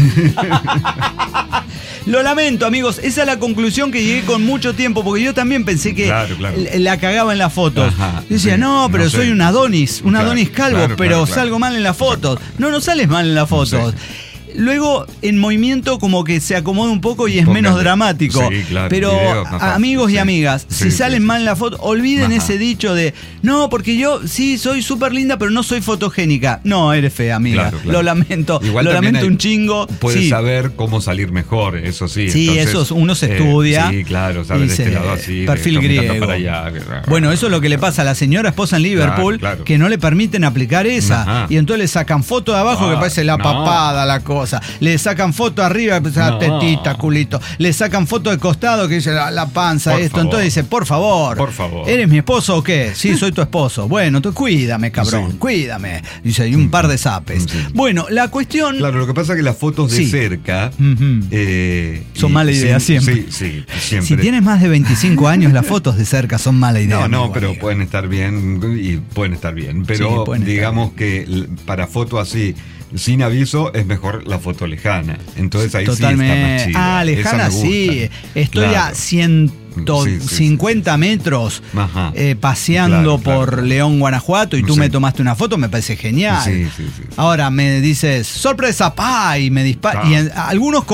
Lo lamento, amigos. Esa es la conclusión que llegué con mucho tiempo, porque yo también pensé que la cagaba en las fotos. Yo decía, pero soy un Adonis calvo, pero salgo mal en las fotos. No sales mal en las fotos. Luego, en movimiento, como que se acomoda un poco y es menos dramático. Pero, amigos y amigas, si salen mal en la foto, olviden ese dicho de, no, porque yo sí soy súper linda, pero no soy fotogénica. No, eres fea, amiga. Lo lamento. Igual lo lamento un chingo. Puedes saber cómo salir mejor, eso sí. Sí, entonces, eso uno se estudia. Sabe de este lado así. Perfil griego. Para allá, bueno, eso es lo que le pasa a la señora esposa en Liverpool, que no le permiten aplicar esa. Y entonces le sacan foto de abajo que parece la papada, la cosa. Le sacan foto arriba, tetita, culito. Le sacan foto de costado que dice la panza, esto. Entonces dice, por favor, ¿eres mi esposo o qué? Sí, soy tu esposo. Bueno, tú cuídame, cabrón, cuídame. Dice, hay un par de zapes. Bueno, la cuestión... Claro, lo que pasa es que las fotos de cerca... son mala idea siempre. Sí, siempre. Si tienes más de 25 años, las fotos de cerca son mala idea. Pero pueden estar bien y pueden estar bien. Pero digamos que para fotos así... sin aviso es mejor la foto lejana. Entonces ahí totalmente. Sí está más chida. Lejana sí. Estoy a 150 metros paseando por León, Guanajuato, y tú me tomaste una foto, me parece genial. Ahora me dices, sorpresa, y me dispara. Y algunos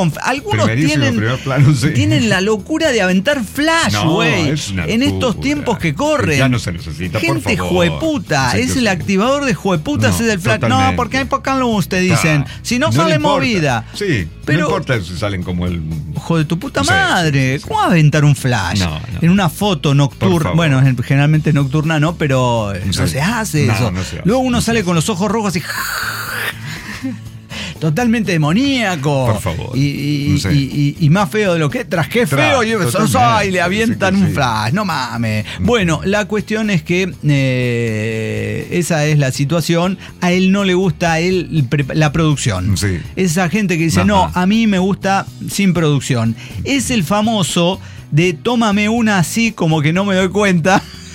tienen la locura de aventar flash, güey. En estos tiempos que corren. Ya no se necesita, gente por favor. Jueputa. Es el activador de jueputas, es el flash. No, porque hay poca luz, te dicen. Si no sale movida. Sí, pero no importa si salen como el... Hijo de tu puta madre. ¿Cómo va a aventar un flash? En una foto nocturna, bueno, generalmente nocturna no, pero no se hace eso. No se hace. Luego uno sale con los ojos rojos y totalmente demoníaco. Por favor. Y más feo de lo que tras qué feo, y le avientan un flash. No mames. Bueno, la cuestión es que esa es la situación. A él no le gusta la producción. Esa gente que dice, no, a mí me gusta sin producción. Es el famoso de tómame una así como que no me doy cuenta.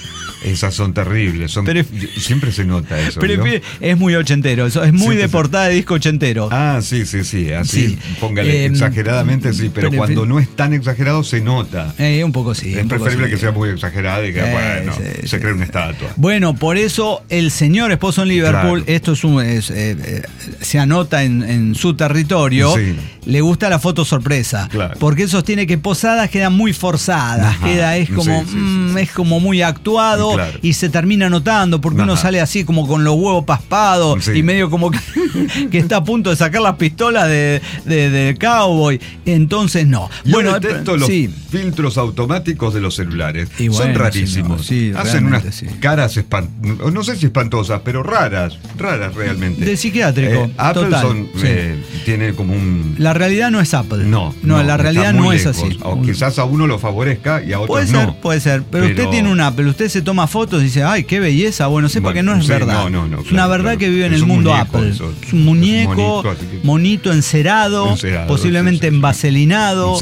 Esas son terribles. Siempre se nota eso. Pero ¿no? es muy ochentero. Eso es muy de portada de disco ochentero. Sí. Así, póngale exageradamente, sí. Pero cuando no es tan exagerado, se nota. Un poco sí. Es preferible que sea muy exagerada y que, se cree una estatua. Bueno, por eso el señor esposo en Liverpool, esto se anota en su territorio, le gusta la foto sorpresa. Claro. Porque él sostiene que posadas quedan muy forzadas, es como muy actuado y se termina notando porque uno sale así como con los huevos paspados y medio como que está a punto de sacar las pistolas de cowboy. Entonces no. Bueno, los filtros automáticos de los celulares son rarísimos. Hacen unas caras no sé si espantosas, pero raras realmente. De psiquiátrico. Apple tiene como un... La realidad no es Apple. No, la realidad no es así. O quizás a uno lo favorezca y a otros no. Puede ser. Pero usted tiene un Apple, usted se toma fotos y dice, ay, qué belleza. Bueno, sepa que no es verdad. Es una verdad que vive en el mundo Apple. Es un muñeco, monito encerado, posiblemente envaselinado.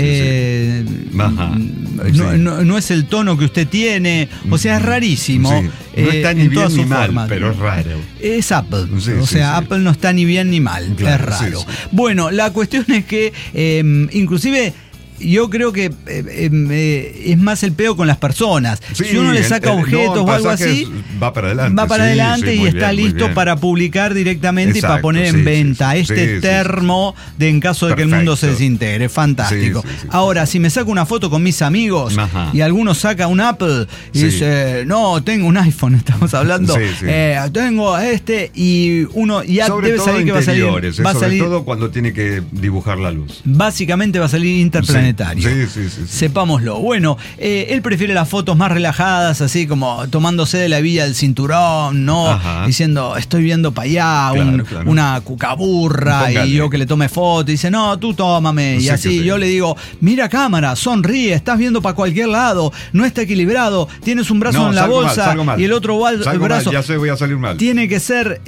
No es el tono que usted tiene. O sea, es rarísimo. No está ni bien ni mal, pero es raro. Es Apple. Apple no está ni bien ni mal. Claro, es raro. Bueno, la cuestión es que inclusive yo creo que es más el peo con las personas. Si uno le saca objetos o algo así, va para adelante. Y está listo para publicar directamente y para poner en venta termo en caso de que el mundo se desintegre. Fantástico. Ahora, si me saco una foto con mis amigos y alguno saca un Apple y dice, no, tengo un iPhone, estamos hablando, tengo y uno ya sobre debe saber que va a salir. Sobre todo cuando tiene que dibujar la luz. Básicamente va a salir interplanetario. Sí. Sepámoslo. Bueno, él prefiere las fotos más relajadas, así como tomándose de la villa del cinturón, ¿no? Diciendo, estoy viendo para allá, una cucaburra, y yo que le tome foto, y dice, no, tú tómame. Y así yo le digo, mira cámara, sonríe, estás viendo para cualquier lado, no está equilibrado, tienes un brazo en la bolsa y el otro brazo. Ya sé, voy a salir mal. Tiene que ser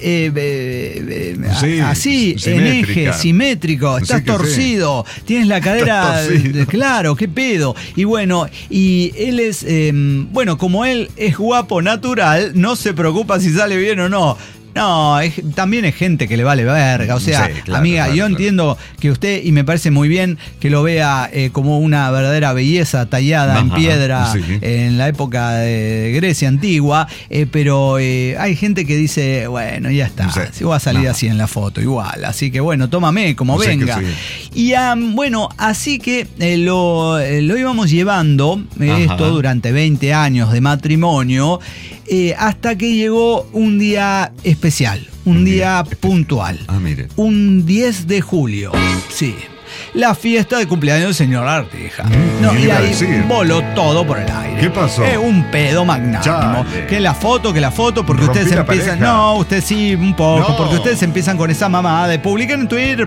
así, en eje, simétrico, estás torcido, tienes la cadera... Claro, qué pedo. Y bueno, y él es, como él es guapo natural, no se preocupa si sale bien o no. No, también es gente que le vale verga. O sea, amiga, yo entiendo que usted, y me parece muy bien que lo vea como una verdadera belleza tallada en piedra en la época de Grecia antigua, pero hay gente que dice, bueno, ya está, si voy a salir así en la foto, igual. Así que bueno, tómame como venga. Y así que lo íbamos llevando esto durante 20 años de matrimonio, hasta que llegó un día especial, un día puntual. Mire. Un 10 de julio. Sí. La fiesta de cumpleaños del señor Ardija. Y ahí voló todo por el aire. ¿Qué pasó? Un pedo magnánimo. Que la foto, porque ustedes empiezan. No, ustedes sí, un poco. Porque ustedes empiezan con esa mamada de publican en Twitter,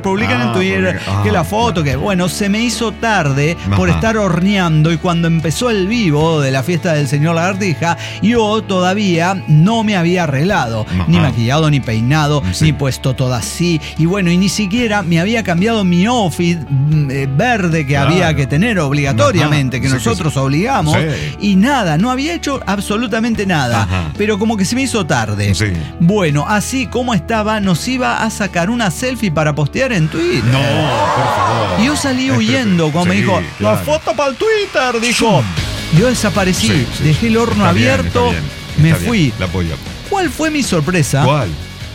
que la foto, que bueno, se me hizo tarde por estar horneando. Y cuando empezó el vivo de la fiesta del señor Ardija, yo todavía no me había arreglado. Ni maquillado, ni peinado, ni puesto todo así. Y bueno, y ni siquiera me había cambiado mi outfit verde que había que tener obligatoriamente, que nosotros obligamos, y nada, no había hecho absolutamente nada, pero como que se me hizo tarde. Bueno, así como estaba, nos iba a sacar una selfie para postear en Twitter. No, por favor. Y yo salí huyendo cuando me dijo, la foto para el Twitter, dijo. Yo desaparecí, dejé el horno abierto, me fui. La apoyo. ¿Cuál fue mi sorpresa? ¿Cuál?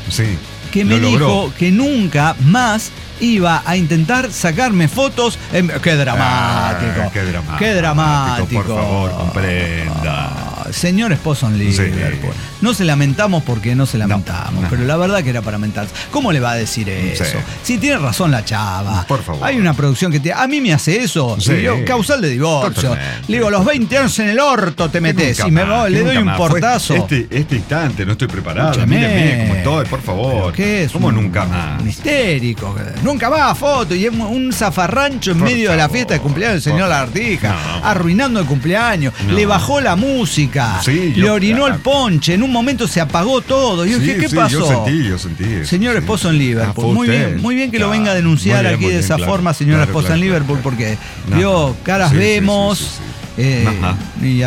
Que me dijo que nunca más iba a intentar sacarme fotos. ¡Qué dramático! ¡Qué dramático! Por favor, comprenda. Señor esposo en Liverpool. No se lamentamos porque no se lamentamos, pero la verdad que era para lamentarse. ¿Cómo le va a decir eso? Si tiene razón la chava. Por favor. Hay una producción que a mí me hace eso. Causal de divorcio. Le digo, los 20 años en el orto te metes y le doy un portazo. Este instante, no estoy preparado. Míreme cómo estoy, por favor. ¿Qué es? ¿Cómo nunca más? Un histérico. Nunca más foto. Y un zafarrancho en medio de la fiesta de cumpleaños del señor Ardija. Arruinando el cumpleaños. Le bajó la música. Le orinó el ponche. En un momento se apagó todo. Y yo dije, ¿qué pasó? Yo sentí. Señor esposo en Liverpool. Muy bien que lo venga a denunciar aquí de esa forma, señora esposa en Liverpool, porque vio caras vemos. Y así.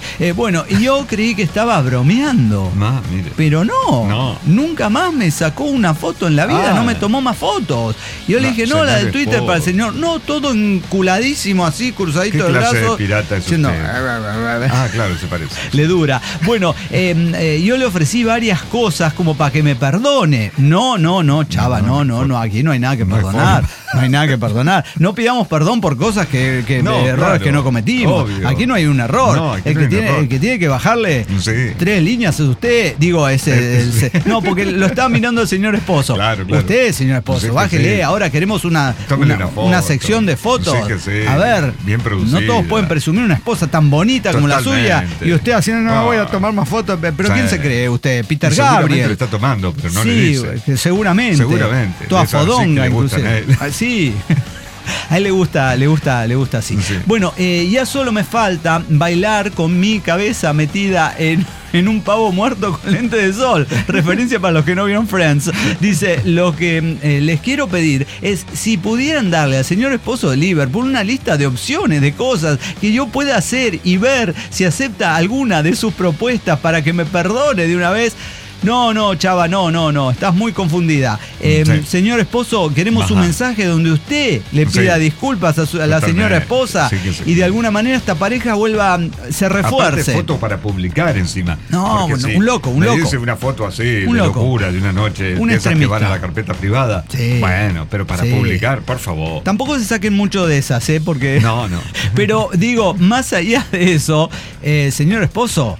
Bueno, y yo creí que estaba bromeando. Mire. Pero no, nunca más me sacó una foto en la vida, no me tomó más fotos. Y yo le dije, no, la de Twitter para el señor. No, todo enculadísimo así, cruzadito de brazos. ¿Qué clase de pirata es usted? Claro, se parece. Le dura. Bueno, yo le ofrecí varias cosas como para que me perdone. No, chava, no, aquí no hay nada que perdonar. No hay nada que perdonar. No pidamos perdón por cosas errores que no cometimos. Obvio. Aquí no hay un error. No, el que tiene que bajarle 3 líneas es usted. Digo, no, porque lo está mirando el señor esposo. Claro. Usted, señor esposo, bájele. Ahora queremos una sección de fotos. A ver, bien producida. No todos pueden presumir una esposa tan bonita como la suya. Y usted haciendo, no voy a tomar más fotos. Pero ¿quién se cree usted? Peter Gabriel. Le está tomando, pero no le dice. Seguramente. Toda fodonga, inclusive. Sí. A él le gusta así. Sí. Bueno, ya solo me falta bailar con mi cabeza metida en un pavo muerto con lente de sol. Referencia para los que no vieron Friends. Dice, lo que les quiero pedir es si pudieran darle al señor esposo de Liverpool una lista de opciones, de cosas que yo pueda hacer y ver si acepta alguna de sus propuestas para que me perdone de una vez. No, chava, no, estás muy confundida. Señor esposo, queremos un mensaje donde usted le pida disculpas a la señora esposa y de alguna manera esta pareja se refuerce. Aparte foto para publicar encima. No, bueno, un loco. Me dice una foto así de locura, de una noche, de esas que van a la carpeta privada. Sí. Bueno, pero para publicar, por favor. Tampoco se saquen mucho de esas, porque... No. Pero digo, más allá de eso, señor esposo,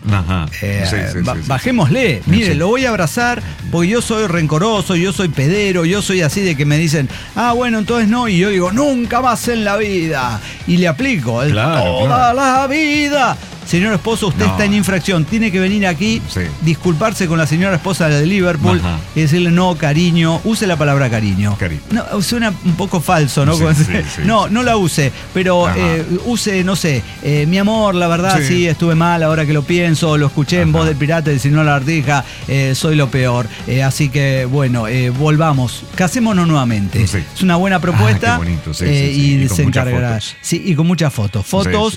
bajémosle. Mire, lo voy a abrazar porque yo soy rencoroso, yo soy pedero, yo soy así de que me dicen, bueno, entonces no, y yo digo, nunca más en la vida. Y le aplico, toda la vida. Señor esposo, usted está en infracción. Tiene que venir aquí, disculparse con la señora esposa de Liverpool y decirle, no, cariño. Use la palabra cariño. No, suena un poco falso, ¿no? No la use, pero use, no sé, mi amor, la verdad, sí, estuve mal ahora que lo pienso. Lo escuché en voz del pirata del señor Lagartija. Soy lo peor. Así que, bueno, volvamos. Casémonos nuevamente. Es una buena propuesta. Qué bonito, y se encargará. Sí, y con muchas fotos.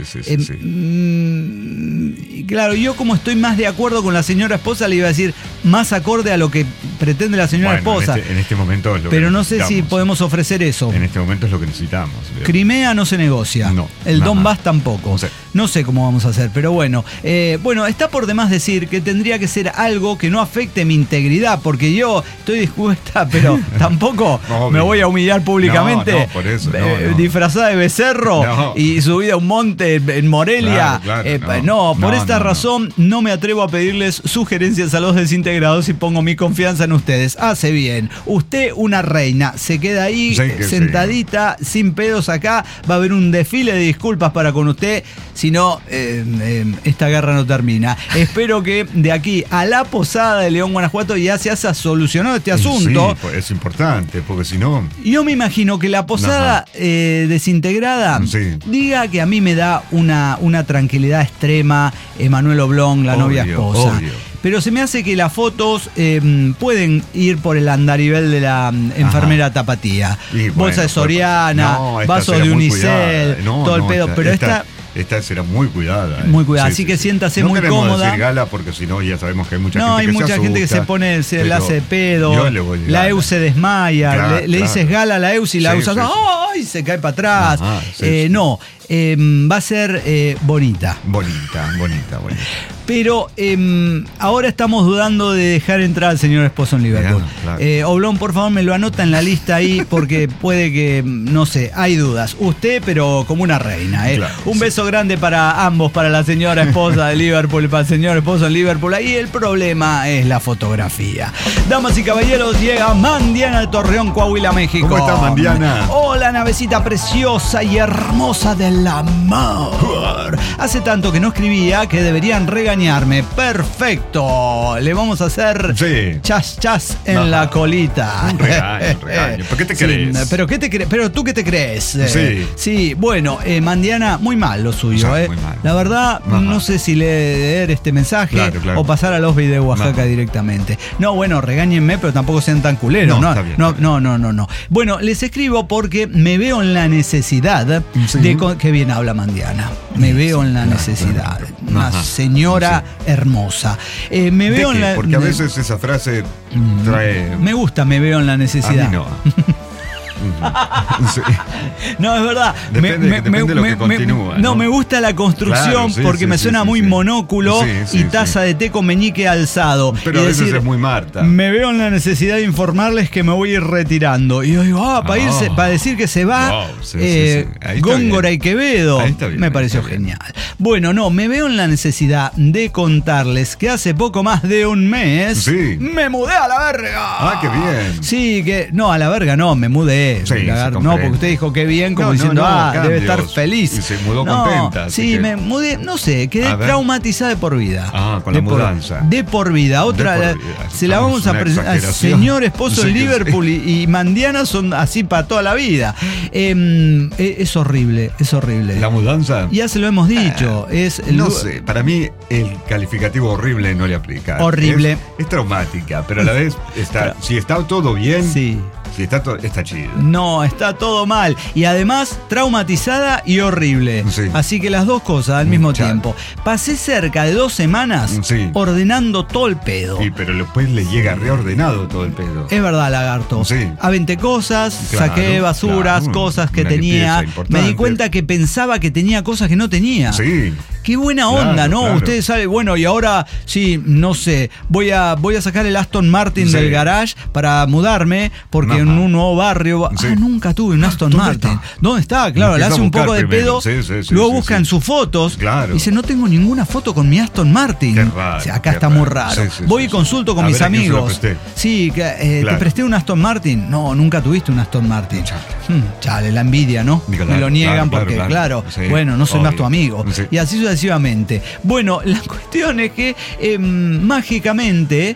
Y claro, yo como estoy más de acuerdo con la señora esposa, le iba a decir más acorde a lo que pretende la señora esposa. En este momento es lo pero no sé si podemos ofrecer eso. En este momento es lo que necesitamos. Crimea no se negocia. El Donbass tampoco. No sé cómo vamos a hacer, pero bueno. Está por demás decir que tendría que ser algo que no afecte mi integridad, porque yo estoy dispuesta, pero tampoco me voy a humillar públicamente. Por eso, disfrazada de becerro y subida a un monte en Morelia. Por esta razón no me atrevo a pedirles sugerencias a los desintegrados y pongo mi confianza en ustedes. Hace bien. Usted, una reina, se queda ahí sentadita, sin pedos acá. Va a haber un desfile de disculpas para con usted. Si no, esta guerra no termina. Espero que de aquí a la posada de León, Guanajuato, ya se haya solucionado este asunto. Sí, es importante, porque si no... Yo me imagino que la posada desintegrada diga que a mí me da una tranquilidad extrema Emanuel Oblong, la novia esposa. Pero se me hace que las fotos pueden ir por el andarivel de la enfermera tapatía. Bolsa de Soriana, vasos de Unicel, todo el pedo. Pero esta será muy cuidada. Muy cuidada, así que siéntase muy cómoda. No queremos decir gala porque si no ya sabemos que hay mucha gente que se asusta. No, hay mucha gente que se la hace de pedo. La EU se desmaya. Le dices gala a la EU y la EU se cae para atrás. Va a ser bonita. Bonita. Pero ahora estamos dudando de dejar entrar al señor esposo en Liverpool. Oblong, por favor, me lo anota en la lista ahí porque puede que, no sé, hay dudas. Usted, pero como una reina. Un beso grande para ambos, para la señora esposa de Liverpool y para el señor esposo en Liverpool. Ahí el problema es la fotografía. Damas y caballeros, llega Mandiana de Torreón, Coahuila, México. ¿Cómo está, Mandiana? Hola, navecita preciosa y hermosa del amor. Hace tanto que no escribía que deberían regañarme. Perfecto. Le vamos a hacer chas en la colita. Un regaño. ¿Por qué te crees? ¿Pero tú qué te crees? Sí, bueno, Mandiana, muy mal lo suyo. Muy mal. La verdad, no sé si leer este mensaje o pasar a los videos de Oaxaca directamente. No, bueno, regáñenme, pero tampoco sean tan culeros. No. Bueno, les escribo porque me me veo en la necesidad de... Qué bien habla Mandiana. Me veo en la necesidad. Una señora hermosa. Me veo en la... Porque a veces esa frase trae... Me gusta, me veo en la necesidad. A mí no. Sí. No, es verdad. Depende de lo que continúa. No, me gusta la construcción, claro, porque me suena muy monóculo y taza de té con meñique alzado. Pero a veces es muy Marta. Me veo en la necesidad de informarles que me voy a ir retirando. Y yo digo, para decir que se va Góngora y Quevedo. Me pareció genial. Bueno, no, me veo en la necesidad de contarles que hace poco más de un mes me mudé a la verga. Ah, qué bien. Sí, que no, a la verga no, me mudé. No, porque usted dijo que bien, como diciendo, debe estar feliz. Y se mudó contenta. Sí, me mudé, no sé, quedé traumatizada de por vida. Con la mudanza. De por vida. Otra, se la vamos a presentar. Señor esposo en Liverpool y Mandiana son así para toda la vida. Es horrible, es horrible. ¿La mudanza? Ya se lo hemos dicho. No sé, para mí el calificativo horrible no le aplica. Horrible. Es traumática, pero a la vez si está todo bien. Sí. Sí, está chido. No, está todo mal. Y además, traumatizada y horrible. Sí. Así que las dos cosas al mismo tiempo. Pasé cerca de 2 semanas ordenando todo el pedo. Sí, pero después le llega reordenado todo el pedo. Es verdad, lagarto. Sí. Aventé cosas, saqué basuras, cosas que tenía. Me di cuenta que pensaba que tenía cosas que no tenía. Sí. Qué buena onda, ¿no? Claro. Ustedes saben, bueno, y ahora, sí, no sé, voy a sacar el Aston Martin del garage para mudarme, porque en un nuevo barrio... nunca tuve un Aston Martin. ¿Dónde está? Claro, le hace un poco de pedo, luego buscan sus fotos, y dice, no tengo ninguna foto con mi Aston Martin. Qué raro, o sea, acá está muy raro. Voy y consulto con mis amigos. Sí, ¿te presté un Aston Martin? No, nunca tuviste un Aston Martin. Chale, la envidia, ¿no? Me lo niegan porque, bueno, no soy más tu amigo. Y así sucesivamente. Bueno, la cuestión es que mágicamente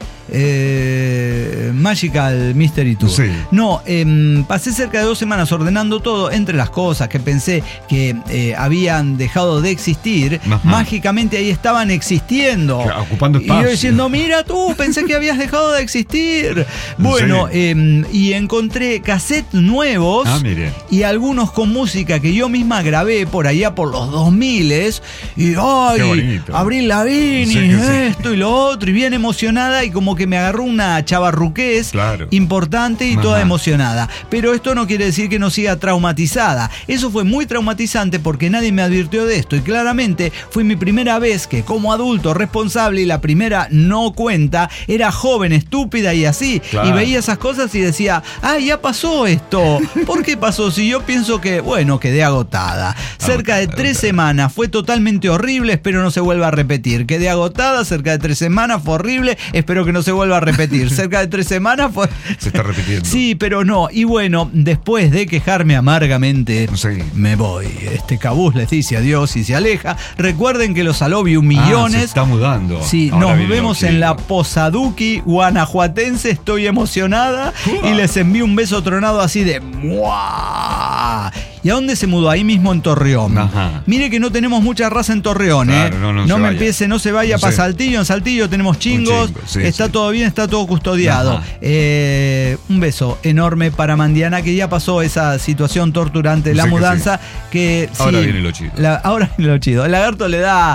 Magical Mystery Tour. No, pasé cerca de 2 semanas ordenando todo entre las cosas que pensé que habían dejado de existir. Mágicamente ahí estaban existiendo. Ocupando espacio. Y yo diciendo, mira tú, pensé que habías dejado de existir. Bueno, y encontré cassettes nuevos y algunos con música que yo misma grabé por allá por los 2000s. Y Avril Lavigne, esto y lo otro, y bien emocionada, y como que me agarró una chavarruqués importante y toda emocionada. Pero esto no quiere decir que no siga traumatizada. Eso fue muy traumatizante porque nadie me advirtió de esto, y claramente fue mi primera vez que como adulto responsable, y la primera no cuenta, era joven, estúpida y así, y veía esas cosas y decía, ya pasó esto. ¿Por qué pasó? Si yo pienso que, bueno, quedé agotada. Cerca de 3 semanas fue totalmente horrible, espero no se vuelva a repetir. Quedé agotada, cerca de 3 semanas fue horrible, espero que no se vuelva a repetir. Cerca de 3 semanas fue... Se está repitiendo. Sí, pero no. Y bueno, después de quejarme amargamente, me voy. Cabús les dice adiós y se aleja. Recuerden que los Alobium millones... se está mudando. Sí, ahora nos vemos en la Posaduki guanajuatense. Estoy emocionada y les envío un beso tronado así de... ¡Mua! ¿Y a dónde se mudó? Ahí mismo en Torreón. Mire que no tenemos mucha raza en Torreón, no me empiece, no se vaya para Saltillo. En Saltillo tenemos chingos, está todo bien, está todo custodiado. Un beso enorme para Mandiana, que ya pasó esa situación torturante de la mudanza. Que ahora viene lo chido. Ahora viene lo chido. El lagarto le da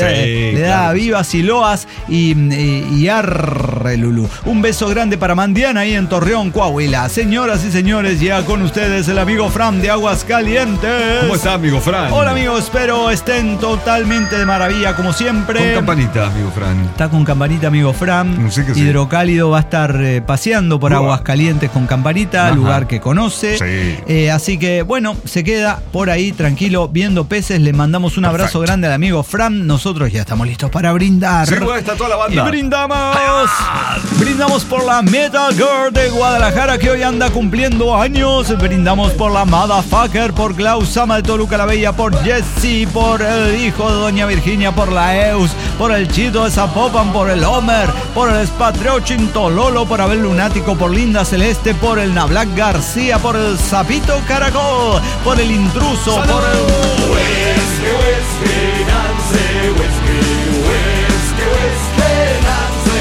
vivas y loas y arre Lulú. Un beso grande para Mandiana ahí en Torreón, Coahuila. Señoras y señores, ya con ustedes el amigo Fran de Aguascalientes. ¿Cómo está, amigo Fran? Hola, amigos, espero estén totalmente de maravilla, como siempre. Con campanita, amigo Fran. Está con campanita, amigo Fran. Hidrocálido va a estar paseando por Aguascalientes con campanita, lugar que conoce. Así que, bueno, se queda por ahí tranquilo viendo peces. Le mandamos un abrazo grande al amigo Fran. Nosotros ya estamos listos para brindar. Sí, está toda la banda. Y brindamos. Brindamos por la Metal Girl de Guadalajara, que hoy anda cumpliendo años. Brindamos por la Motherfucker, por Klaus Sama de Toluca la Bella, por Jesse, por el hijo de Doña Virginia, por la Eus, por el Chito de Zapopan, por el Homer, por el Espatreo Chintololo, por Abel Lunático, por Linda Celeste, por el Nablac García, por el Sapito Caracol, por el Intruso, por el... Whisky, whisky, Nancy, whisky, whisky, whisky, Nancy,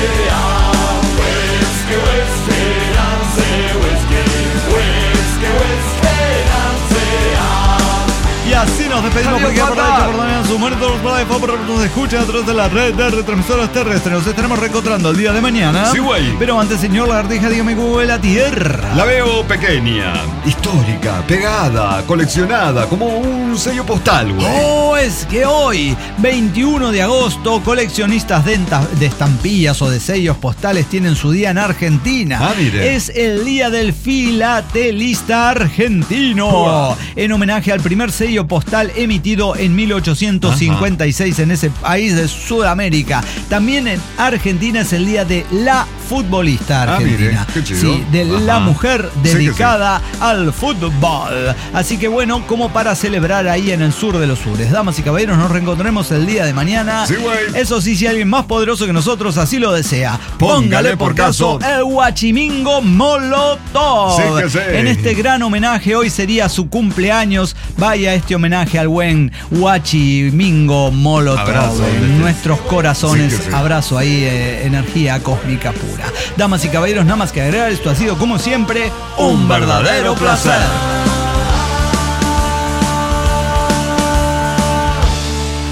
whisky, whisky, Nancy, whisky, whisky, whisky, Nancy. nos despedimos porque aprovecho por también su muertos por nos escuchan a través de la red de retransmisoras terrestres. Nos estaremos reencontrando el día de mañana. Sí, güey. Pero antes, señor Lagartija, dígame cómo ve la Tierra. La veo pequeña, histórica, pegada, coleccionada, como un sello postal, güey. Oh, es que hoy, 21 de agosto, coleccionistas de estampillas o de sellos postales tienen su día en Argentina. Ah, mire. Es el día del filatelista argentino. En homenaje al primer sello postal emitido en 1856 en ese país de Sudamérica. También en Argentina es el día de la futbolista argentina. Mire, qué chido. Sí, de la mujer dedicada al fútbol. Así que bueno, como para celebrar ahí en el sur de los sures. Damas y caballeros, nos reencontraremos el día de mañana. Sí, güey. Eso sí, si alguien más poderoso que nosotros así lo desea, póngale por caso el Huachimingo Molotov. Sí que sí. En este gran homenaje, hoy sería su cumpleaños. Vaya este homenaje al buen Huachimingo Molotov. Abrazo, en nuestros corazones, sí que sí. abrazo ahí, energía cósmica pura. Damas y caballeros, nada más que agregar, esto ha sido como siempre un verdadero placer.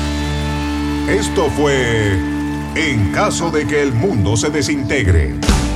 Esto fue En caso de que el mundo se desintegre.